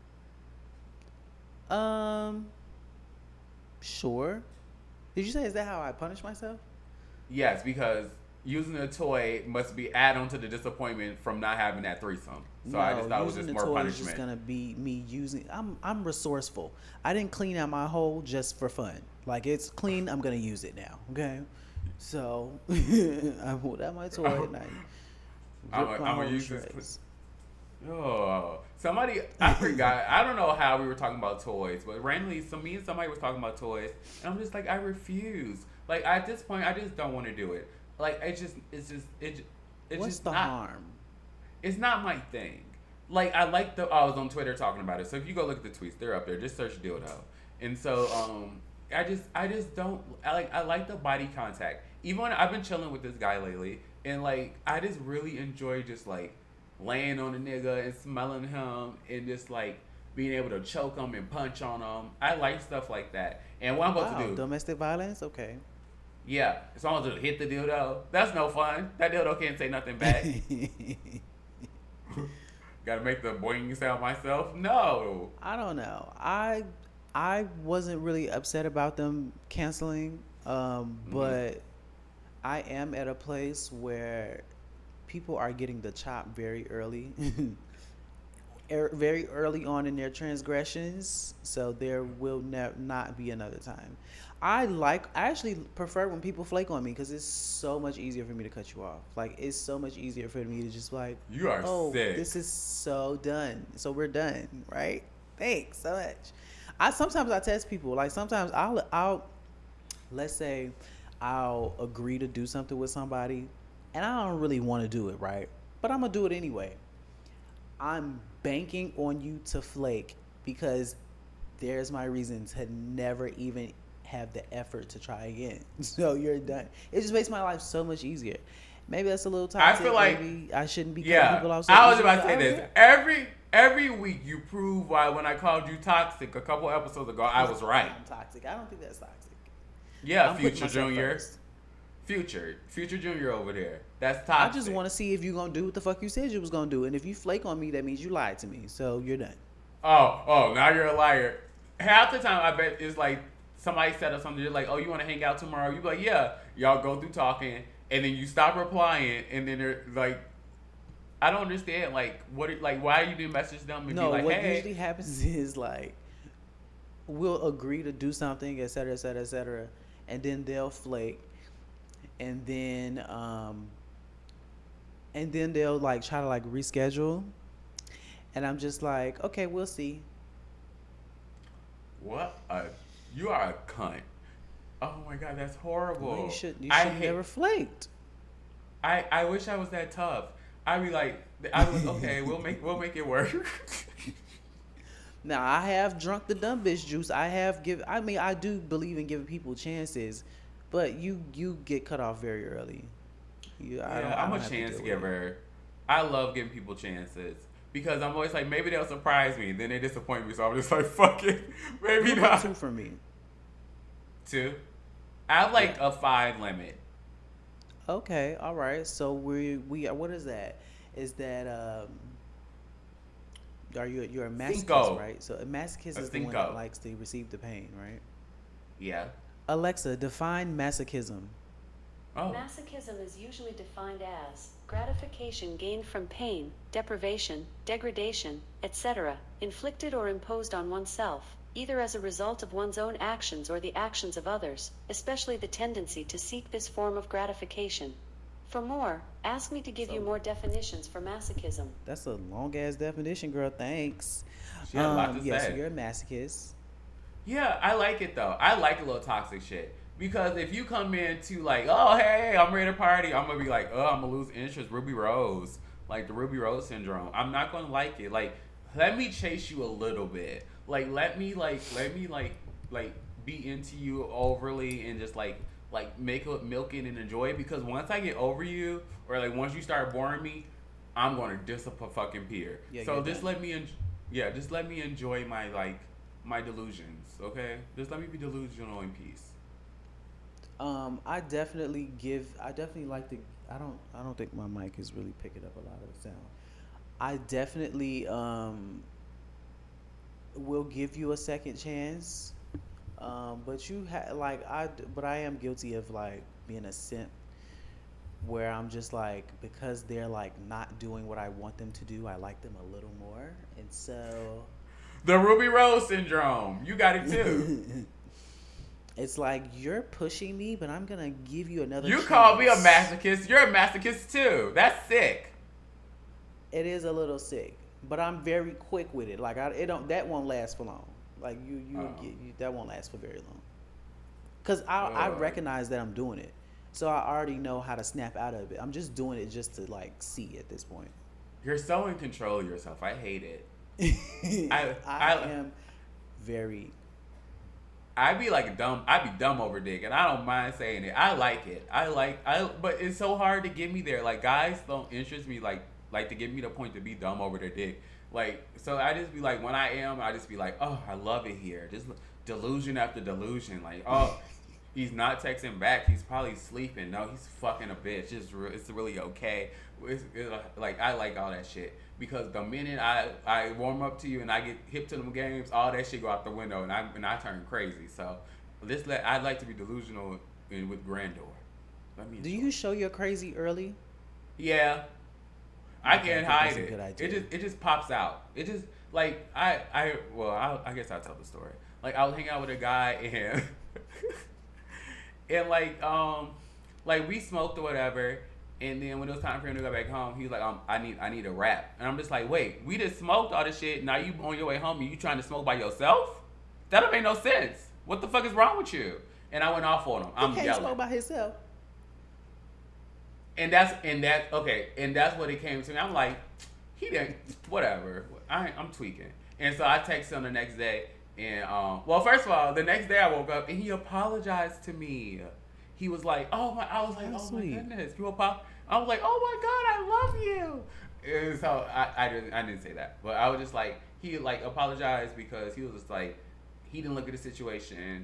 Sure. Did you say, is that how I punish myself? Yes, because using a toy must be add on to the disappointment from not having that threesome. So I just thought it was just more punishment. It's just gonna be me using. I'm resourceful. I didn't clean out my hole just for fun. Like, it's clean. I'm gonna use it now. Okay. So I pulled out my toy and I'm gonna use this. Oh, somebody, I forgot. I don't know how we were talking about toys, but randomly, me and somebody was talking about toys, and I'm just like, I refuse. Like, at this point, I just don't want to do it. Like, it's What's just the not, harm? It's not my thing. Like, I was on Twitter talking about it. So if you go look at the tweets, they're up there. Just search dildo. And so, I just don't, I like the body contact. Even when I've been chilling with this guy lately, and like, I just really enjoy just like laying on a nigga and smelling him and just like being able to choke him and punch on him. I like stuff like that. And what I'm about to do, domestic violence? Okay. yeah, so I'm going to hit the dildo. That's no fun. That dildo can't say nothing back. Gotta make the boing sound myself? No. I don't know. I wasn't really upset about them canceling, but I am at a place where people are getting the chop very early. Very early on in their transgressions, so there will not be another time. I actually prefer when people flake on me because it's so much easier for me to cut you off. Like, it's so much easier for me to just like, you are sick. This is so done. So we're done, right? Thanks so much. Sometimes I test people. Like, sometimes I'll let's say I'll agree to do something with somebody and I don't really want to do it, right? But I'm gonna do it anyway. I'm banking on you to flake because there's my reason to never even have the effort to try again. So you're done. It just makes my life so much easier. Maybe that's a little toxic. I feel like maybe I shouldn't be cutting people off. I was about to say this. Every week you prove why when I called you toxic a couple episodes ago, I was right. I'm toxic. I don't think that's toxic. Yeah, I'm Future Junior. Future Junior over there. That's toxic. I just want to see if you're going to do what the fuck you said you was going to do. And if you flake on me, that means you lied to me. So you're done. Oh, now you're a liar. Half the time, I bet it's like somebody set up something. You're like, oh, you want to hang out tomorrow? You be like, yeah. Y'all go through talking, and then you stop replying, and then they're like, I don't understand. Like, why you didn't message them and be like, what hey? usually happens is like, we'll agree to do something, et cetera, et cetera, et cetera, and then they'll flake, and then they'll like try to like reschedule, and I'm just like, okay, we'll see. You are a cunt. Oh my God, that's horrible. Well, you should never flaked. I wish I was that tough. I'd be like, okay, we'll make it work. Now, I have drunk the dumb bitch juice. I do believe in giving people chances, but you get cut off very early. I'm a chance giver. I love giving people chances because I'm always like, maybe they'll surprise me. Then they disappoint me, so I'm just like, fuck it. Maybe not. 2 for me. 2? I have like a 5 limit. Okay, all right. So we are. What is that? Is that are you're a masochist, Cinco. right? So a masochist A is the one that cinco. likes to receive the pain, right? Yeah. Alexa, define masochism. Oh. Masochism is usually defined as gratification gained from pain, deprivation, degradation, etc., inflicted or imposed on oneself, either as a result of one's own actions or the actions of others, especially the tendency to seek this form of gratification. For more, ask me to give you more definitions for masochism. That's a long ass definition, girl. Thanks. She had a lot to Yeah, so say. you're a masochist. Yeah, I like it though. I like a little toxic shit. Because if you come in to like, oh hey, I'm ready to party, I'm gonna be like, oh, I'm gonna lose interest, Ruby Rose. Like the Ruby Rose syndrome. I'm not gonna like it. Like, let me chase you a little bit. Like let me be into you overly and just like make it milk it and enjoy it, because once I get over you, or like once you start boring me, I'm gonna disappear. Yeah, so you're just done. just let me enjoy my delusions, okay? Just let me be delusional in peace. I definitely like to. I don't think my mic is really picking up a lot of the sound. I definitely will give you a second chance. But but I am guilty of like being a simp, where I'm just like, because they're like not doing what I want them to do, I like them a little more, and so The Ruby Rose syndrome. You got it too. it's like, you're pushing me, but I'm gonna give you another. You chance. call me a masochist. You're a masochist too. That's sick. It is a little sick, but I'm very quick with it. Like that won't last for long. Like that won't last for very long. Cause I recognize that I'm doing it, so I already know how to snap out of it. I'm just doing it just to like see at this point. You're so in control of yourself. I hate it. I am very. I be like dumb. I be dumb over dick, and I don't mind saying it. I like it. But it's so hard to get me there. Like guys don't interest me like to get me to the point to be dumb over their dick. Like, so I just be like, when I just be like, oh, I love it here. Just delusion after delusion. Like, oh, he's not texting back. He's probably sleeping. No, he's fucking a bitch. It's really okay. Like, I like all that shit. Because the minute I warm up to you and I get hip to them games, all that shit go out the window and I turn crazy. So, I'd like to be delusional with grandeur. Do you show your crazy early? Yeah. I Okay, can't I hide think that's a good idea. It just pops out. It just like I guess I'll tell the story. Like I was hanging out with a guy and and like we smoked or whatever, and then when it was time for him to go back home, he was like, I need a wrap. And I'm just like, wait, we just smoked all this shit, now you on your way home and you trying to smoke by yourself? That don't make no sense. What the fuck is wrong with you? And I went off on him. I'm He can't yelling. smoke by himself. And that's what it came to me. I'm like, he didn't, whatever. I'm tweaking. And so I texted him the next day, and well, first of all, the next day I woke up and he apologized to me. He was like, I was like, That's oh my sweet. goodness, I was like, oh my god, I love you. And so I didn't say that, but I was just like, he like apologized because he was just like, he didn't look at the situation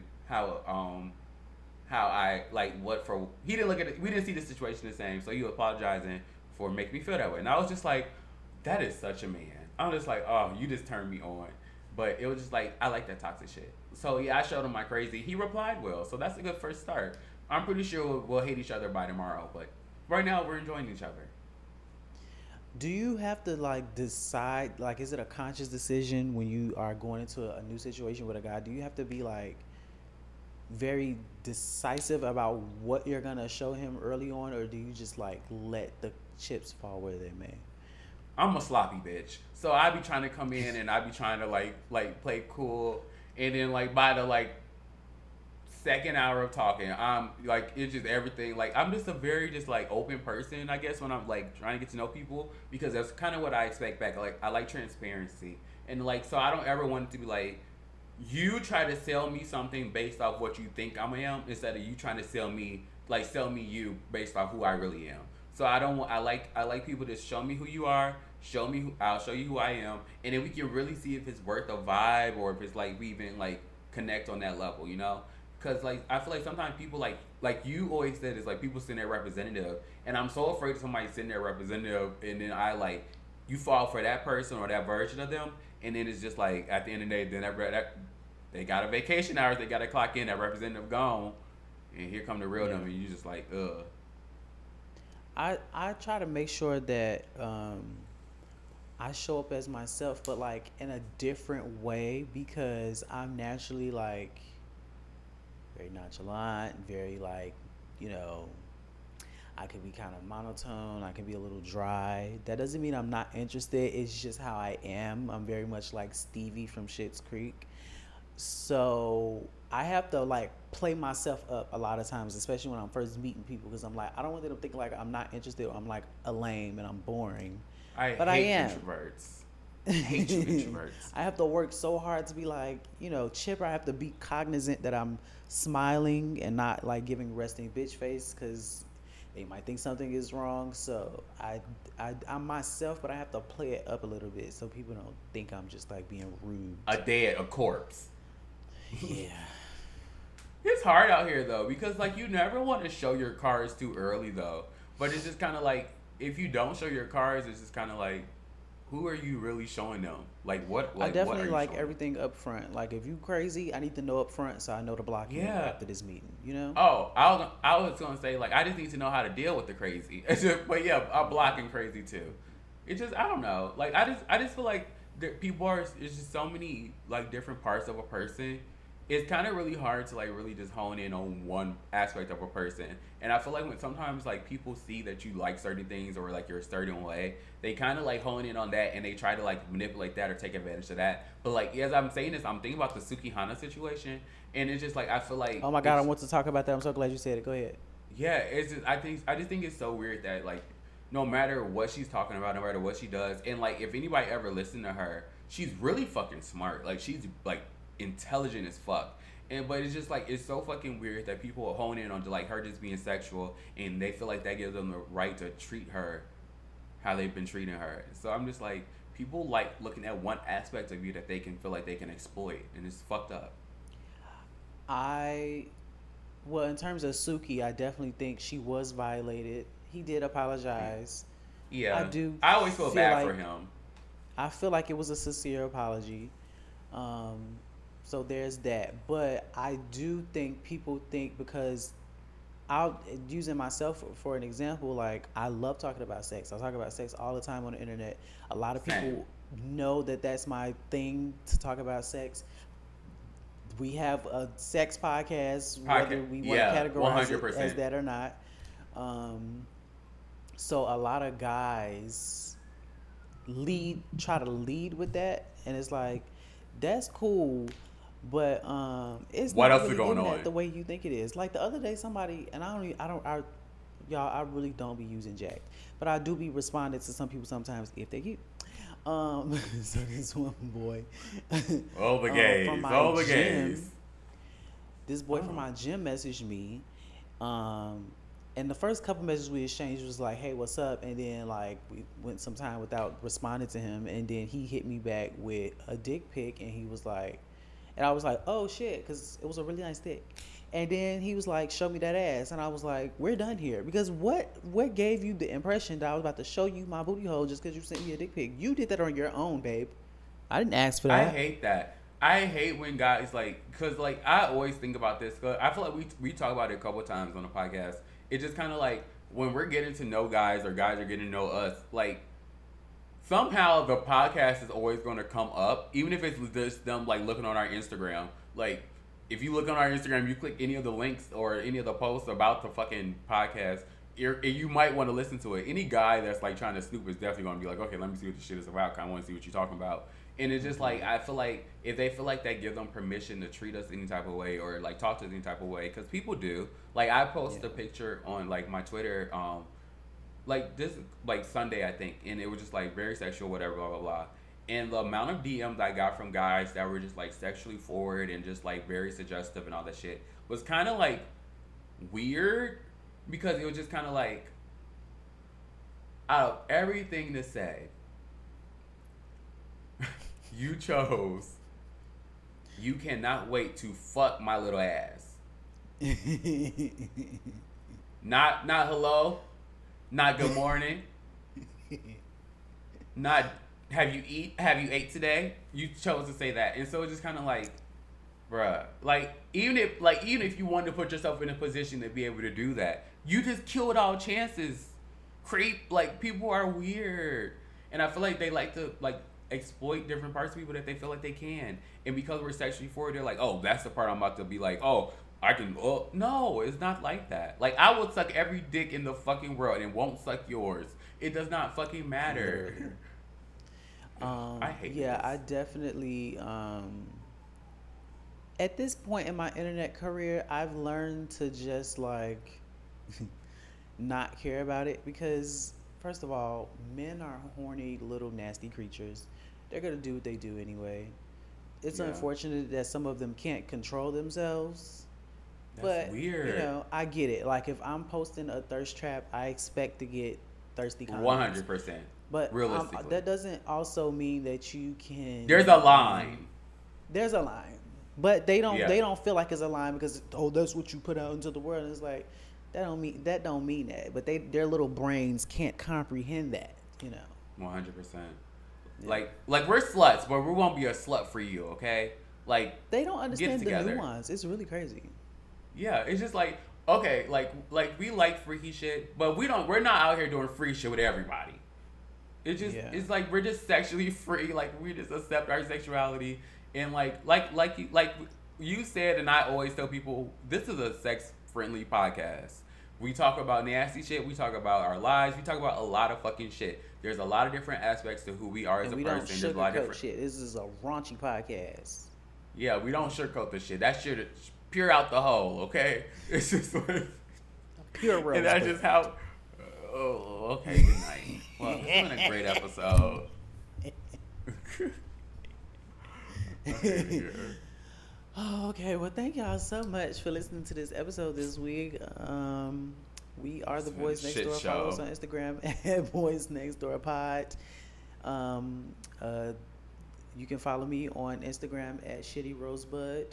how I like what for. He didn't look at it. We didn't see the situation the same, so he was apologizing for making me feel that way. And I was just like, that is such a man. I'm just like, oh, you just turned me on. But it was just like, I like that toxic shit. So yeah, I showed him my crazy. He replied well, so that's a good first start. I'm pretty sure we'll hate each other by tomorrow, but right now we're enjoying each other. Do you have to like decide, like, is it a conscious decision when you are going into a new situation with a guy? Do you have to be like very decisive about what you're gonna show him early on, or do you just like let the chips fall where they may? I'm a sloppy bitch, so I be trying to come in and I be trying to like play cool, and then like by the like second hour of talking, I'm like, it's just everything. Like I'm just a very just like open person, I guess, when I'm like trying to get to know people, because that's kind of what I expect back. Like I like transparency, and like so I don't ever want it to be like you try to sell me something based off what you think I am, instead of you trying to sell me you based off who I really am. So I don't want. I like people to show me who you are. I'll show you who I am, and then we can really see if it's worth a vibe or if it's like we even like connect on that level, you know. Cause like I feel like sometimes people like you always said is like people sitting there representative, and I'm so afraid of somebody sitting there representative, and then I like you fall for that person or that version of them, and then it's just like at the end of the day, then that they got a vacation hours, they got to clock in, that representative gone, and here come the real them, and you just like I try to make sure that I show up as myself, but like in a different way, because I'm naturally like very nonchalant, very like, you know, I could be kind of monotone, I can be a little dry. That doesn't mean I'm not interested, it's just how I am. I'm very much like Stevie from Schitt's Creek. So I have to like play myself up a lot of times, especially when I'm first meeting people, because I'm like, I don't want them to think like I'm not interested or I'm like a lame and I'm boring. But I am. Introverts. I hate you introverts. I have to work so hard to be like, you know, chipper. I have to be cognizant that I'm smiling and not like giving resting bitch face, because they might think something is wrong. So I'm myself, but I have to play it up a little bit so people don't think I'm just like being rude. A corpse. Yeah. It's hard out here though, because like you never want to show your cards too early though. But it's just kind of like, if you don't show your cards, it's just kind of like, who are you really showing them? Like what? Like, I definitely what like everything up front. Like if you crazy, I need to know up front so I know to block you after this meeting. You know? Oh, I was gonna say like I just need to know how to deal with the crazy. But yeah, I'm blocking crazy too. It just I don't know. Like I just feel like people are. It's just so many like different parts of a person. It's kind of really hard to like really just hone in on one aspect of a person. And I feel like when sometimes like people see that you like certain things or like you're a certain way, they kind of like hone in on that and they try to like manipulate that or take advantage of that. But like as I'm saying this, I'm thinking about the Sukihana situation, and it's just like I feel like, oh my god, I want to talk about that. I'm so glad you said it. Go ahead. Yeah, it's just I just think it's so weird that like no matter what she's talking about, no matter what she does, and like if anybody ever listened to her, she's really fucking smart. Like she's like intelligent as fuck. But it's just like it's so fucking weird that people hone in on like her just being sexual, and they feel like that gives them the right to treat her how they've been treating her. So I'm just like, people like looking at one aspect of you that they can feel like they can exploit, and it's fucked up. Well, in terms of Suki, I definitely think she was violated. He did apologize. Yeah, I do. I always feel bad for him. I feel like it was a sincere apology. So there's that. But I do think people think, because using myself for an example, like I love talking about sex. I talk about sex all the time on the internet. A lot of people know that that's my thing, to talk about sex. We have a sex podcast, whether we want to categorize 100%. It as that or not. So a lot of guys try to lead with that, and it's like, that's cool, but it's what not else really is going on the way you think it is. Like the other day, somebody, and I really don't be using Jack, but I do be responding to some people sometimes if they get. So this one boy, all the gays, all the gays. This boy from my gym messaged me, and the first couple messages we exchanged was like, "Hey, what's up?" And then like we went some time without responding to him, and then he hit me back with a dick pic, and he was like, and I was like, "Oh shit," because it was a really nice dick. And then he was like, "Show me that ass," and I was like, "We're done here," because what gave you the impression that I was about to show you my booty hole just because you sent me a dick pic? You did that on your own, babe. I didn't ask for that. I hate that. I hate when guys like, cause like I always think about this. Cause I feel like we talk about it a couple times on the podcast. It's just kind of like when we're getting to know guys or guys are getting to know us, like somehow the podcast is always going to come up, even if it's just them like looking on our Instagram. Like if you look on our Instagram, you click any of the links or any of the posts about the fucking podcast, you might want to listen to it. Any guy that's like trying to snoop is definitely going to be like, okay, let me see what this shit is about. Kind of want to see what you're talking about. And it's just like, I feel like if they feel like that gives them permission to treat us any type of way or like talk to us any type of way, because people do. Like I posted a picture on like my Twitter, like this like Sunday I think, and it was just like very sexual, whatever, blah blah blah. And the amount of DMs I got from guys that were just like sexually forward and just like very suggestive and all that shit was kind of like weird, because it was just kind of like, out of everything to say, you chose, you cannot wait to fuck my little ass. Not hello, not good morning, not have you ate today? You chose to say that, and so it's just kind of like, bruh, like even if you wanted to put yourself in a position to be able to do that, you just killed all chances. Like people are weird, and I feel like they like to like exploit different parts of people that they feel like they can, and because we're sexually forward, they're like, oh, that's the part I'm about to be like, oh, I can. Oh no, it's not like that. Like I will suck every dick in the fucking world and won't suck yours. It does not fucking matter. I hate this. I definitely at this point in my internet career, I've learned to just like not care about it because first of all, men are horny little nasty creatures. They're gonna do what they do anyway. It's unfortunate that some of them can't control themselves. That's but weird. You know, I get it. Like if I'm posting a thirst trap, I expect to get thirsty comments. 100%. But realistically, that doesn't also mean that you can. There's a line. There's a line, but they don't. They don't feel like it's a line because that's what you put out into the world. And it's like that don't mean that. But their little brains can't comprehend that. You know. 100%. Like we're sluts, but we won't be a slut for you. Okay. Like they don't understand the nuance. It's really crazy. Yeah, it's just like okay, like we like freaky shit, but we're not out here doing free shit with everybody. It's just it's like we're just sexually free, like we just accept our sexuality and like you said, and I always tell people this is a sex friendly podcast. We talk about nasty shit, we talk about our lives, we talk about a lot of fucking shit. There's a lot of different aspects to who we are as a person. There's a lot of different shit. This is a raunchy podcast. Yeah, we don't sugarcoat the shit. That shit is pure out the hole, okay? It's just like pure rose. And that's just how. Oh, okay. Good night. Well, it's been a great episode. Okay. Well, thank y'all so much for listening to this episode this week. We are the Boys Next Door. Follow us on Instagram at Boys Next Door Pod. You can follow me on Instagram at Shitty Rosebud.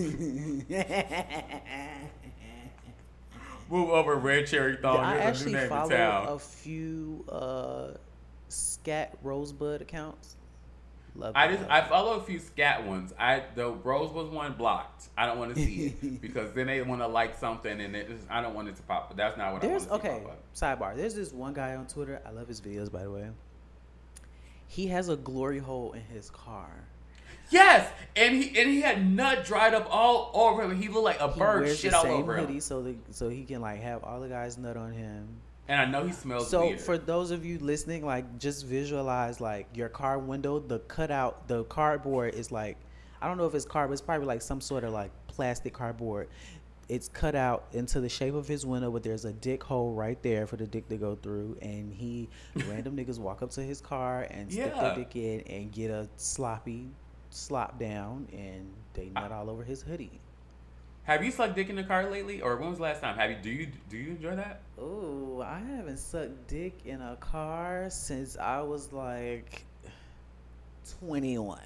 Move over, Red Cherry Thong. I actually follow a few scat Rosebud accounts. I follow a few scat ones. The Rosebud one blocked. I don't want to see it because then they want to like something and I don't want it to pop. But that's not what I want to see pop up. Sidebar. There's this one guy on Twitter. I love his videos, by the way. He has a glory hole in his car. Yes, and he had nut dried up all over him. He looked like a bird shit all over him. He wears the same hoodie so he can like have all the guys nut on him. And I know he smells So weird. for those of you listening, like just visualize like your car window, the cardboard is like, I don't know if it's cardboard, it's probably like some sort of like plastic cardboard. It's cut out into the shape of his window, but there's a dick hole right there for the dick to go through. And random niggas walk up to his car and stick their dick in and get a sloppy slop down, and they nut all over his hoodie. Have you sucked dick in the car lately, or when was the last time? Do you enjoy that? Oh, I haven't sucked dick in a car since I was like 21.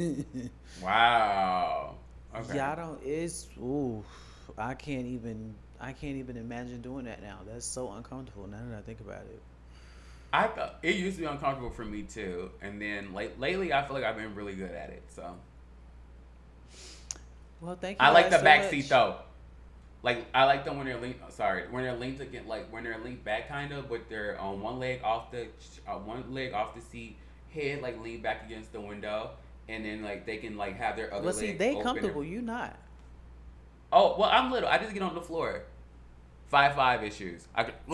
Wow. Okay. I can't even imagine doing that now. That's so uncomfortable now that I think about it. I thought it used to be uncomfortable for me too, and then lately I feel like I've been really good at it. So, well, thank you. I like the so back much. seat though. Like I like them when they're leaned. When they're leaned again, like when they're leaned back, kind of, with their one leg off the seat, head like leaned back against the window, and then like they can like have their other leg. Well, see, they open comfortable. You not. Oh well, I'm little. I just get on the floor. 5'5" issues.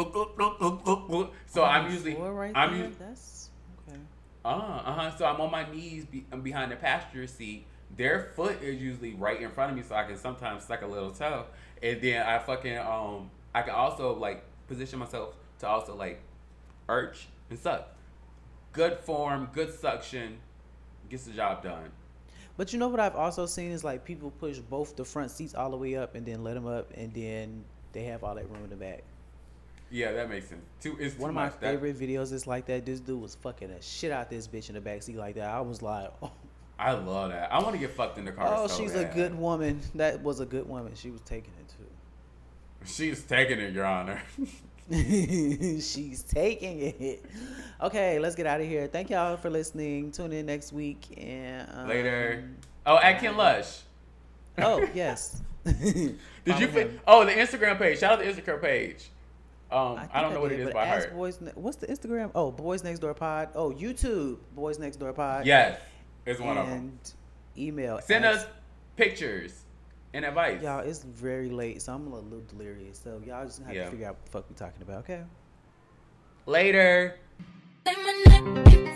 So I'm usually That's okay. So I'm on my knees behind the passenger seat. Their foot is usually right in front of me, so I can sometimes suck a little toe. And then I can also like position myself to also like arch and suck. Good form, good suction, gets the job done. But you know what I've also seen is like people push both the front seats all the way up and then let them up, and then they have all that room in the back. Yeah, that makes sense. One of my favorite videos is like that. This dude was fucking the shit out this bitch in the back seat like that. I was like, oh. I love that. I want to get fucked in the car. Oh, she's a good woman. That was a good woman. She was taking it too. She's taking it, Your Honor. She's taking it. Okay, let's get out of here. Thank y'all for listening. Tune in next week. And Later. Oh, at Ken Lush. Oh, yes. Did you fit? Oh, the Instagram page. Shout out the Instagram page. I don't know what it is by heart. What's the Instagram? Oh, Boys Next Door Pod. Oh, YouTube, Boys Next Door Pod. Yes, it's one of them. And email. Send us pictures and advice. Y'all, it's very late, so I'm a little delirious. So y'all just have to figure out what the fuck we talking about, okay? Later. Say my name.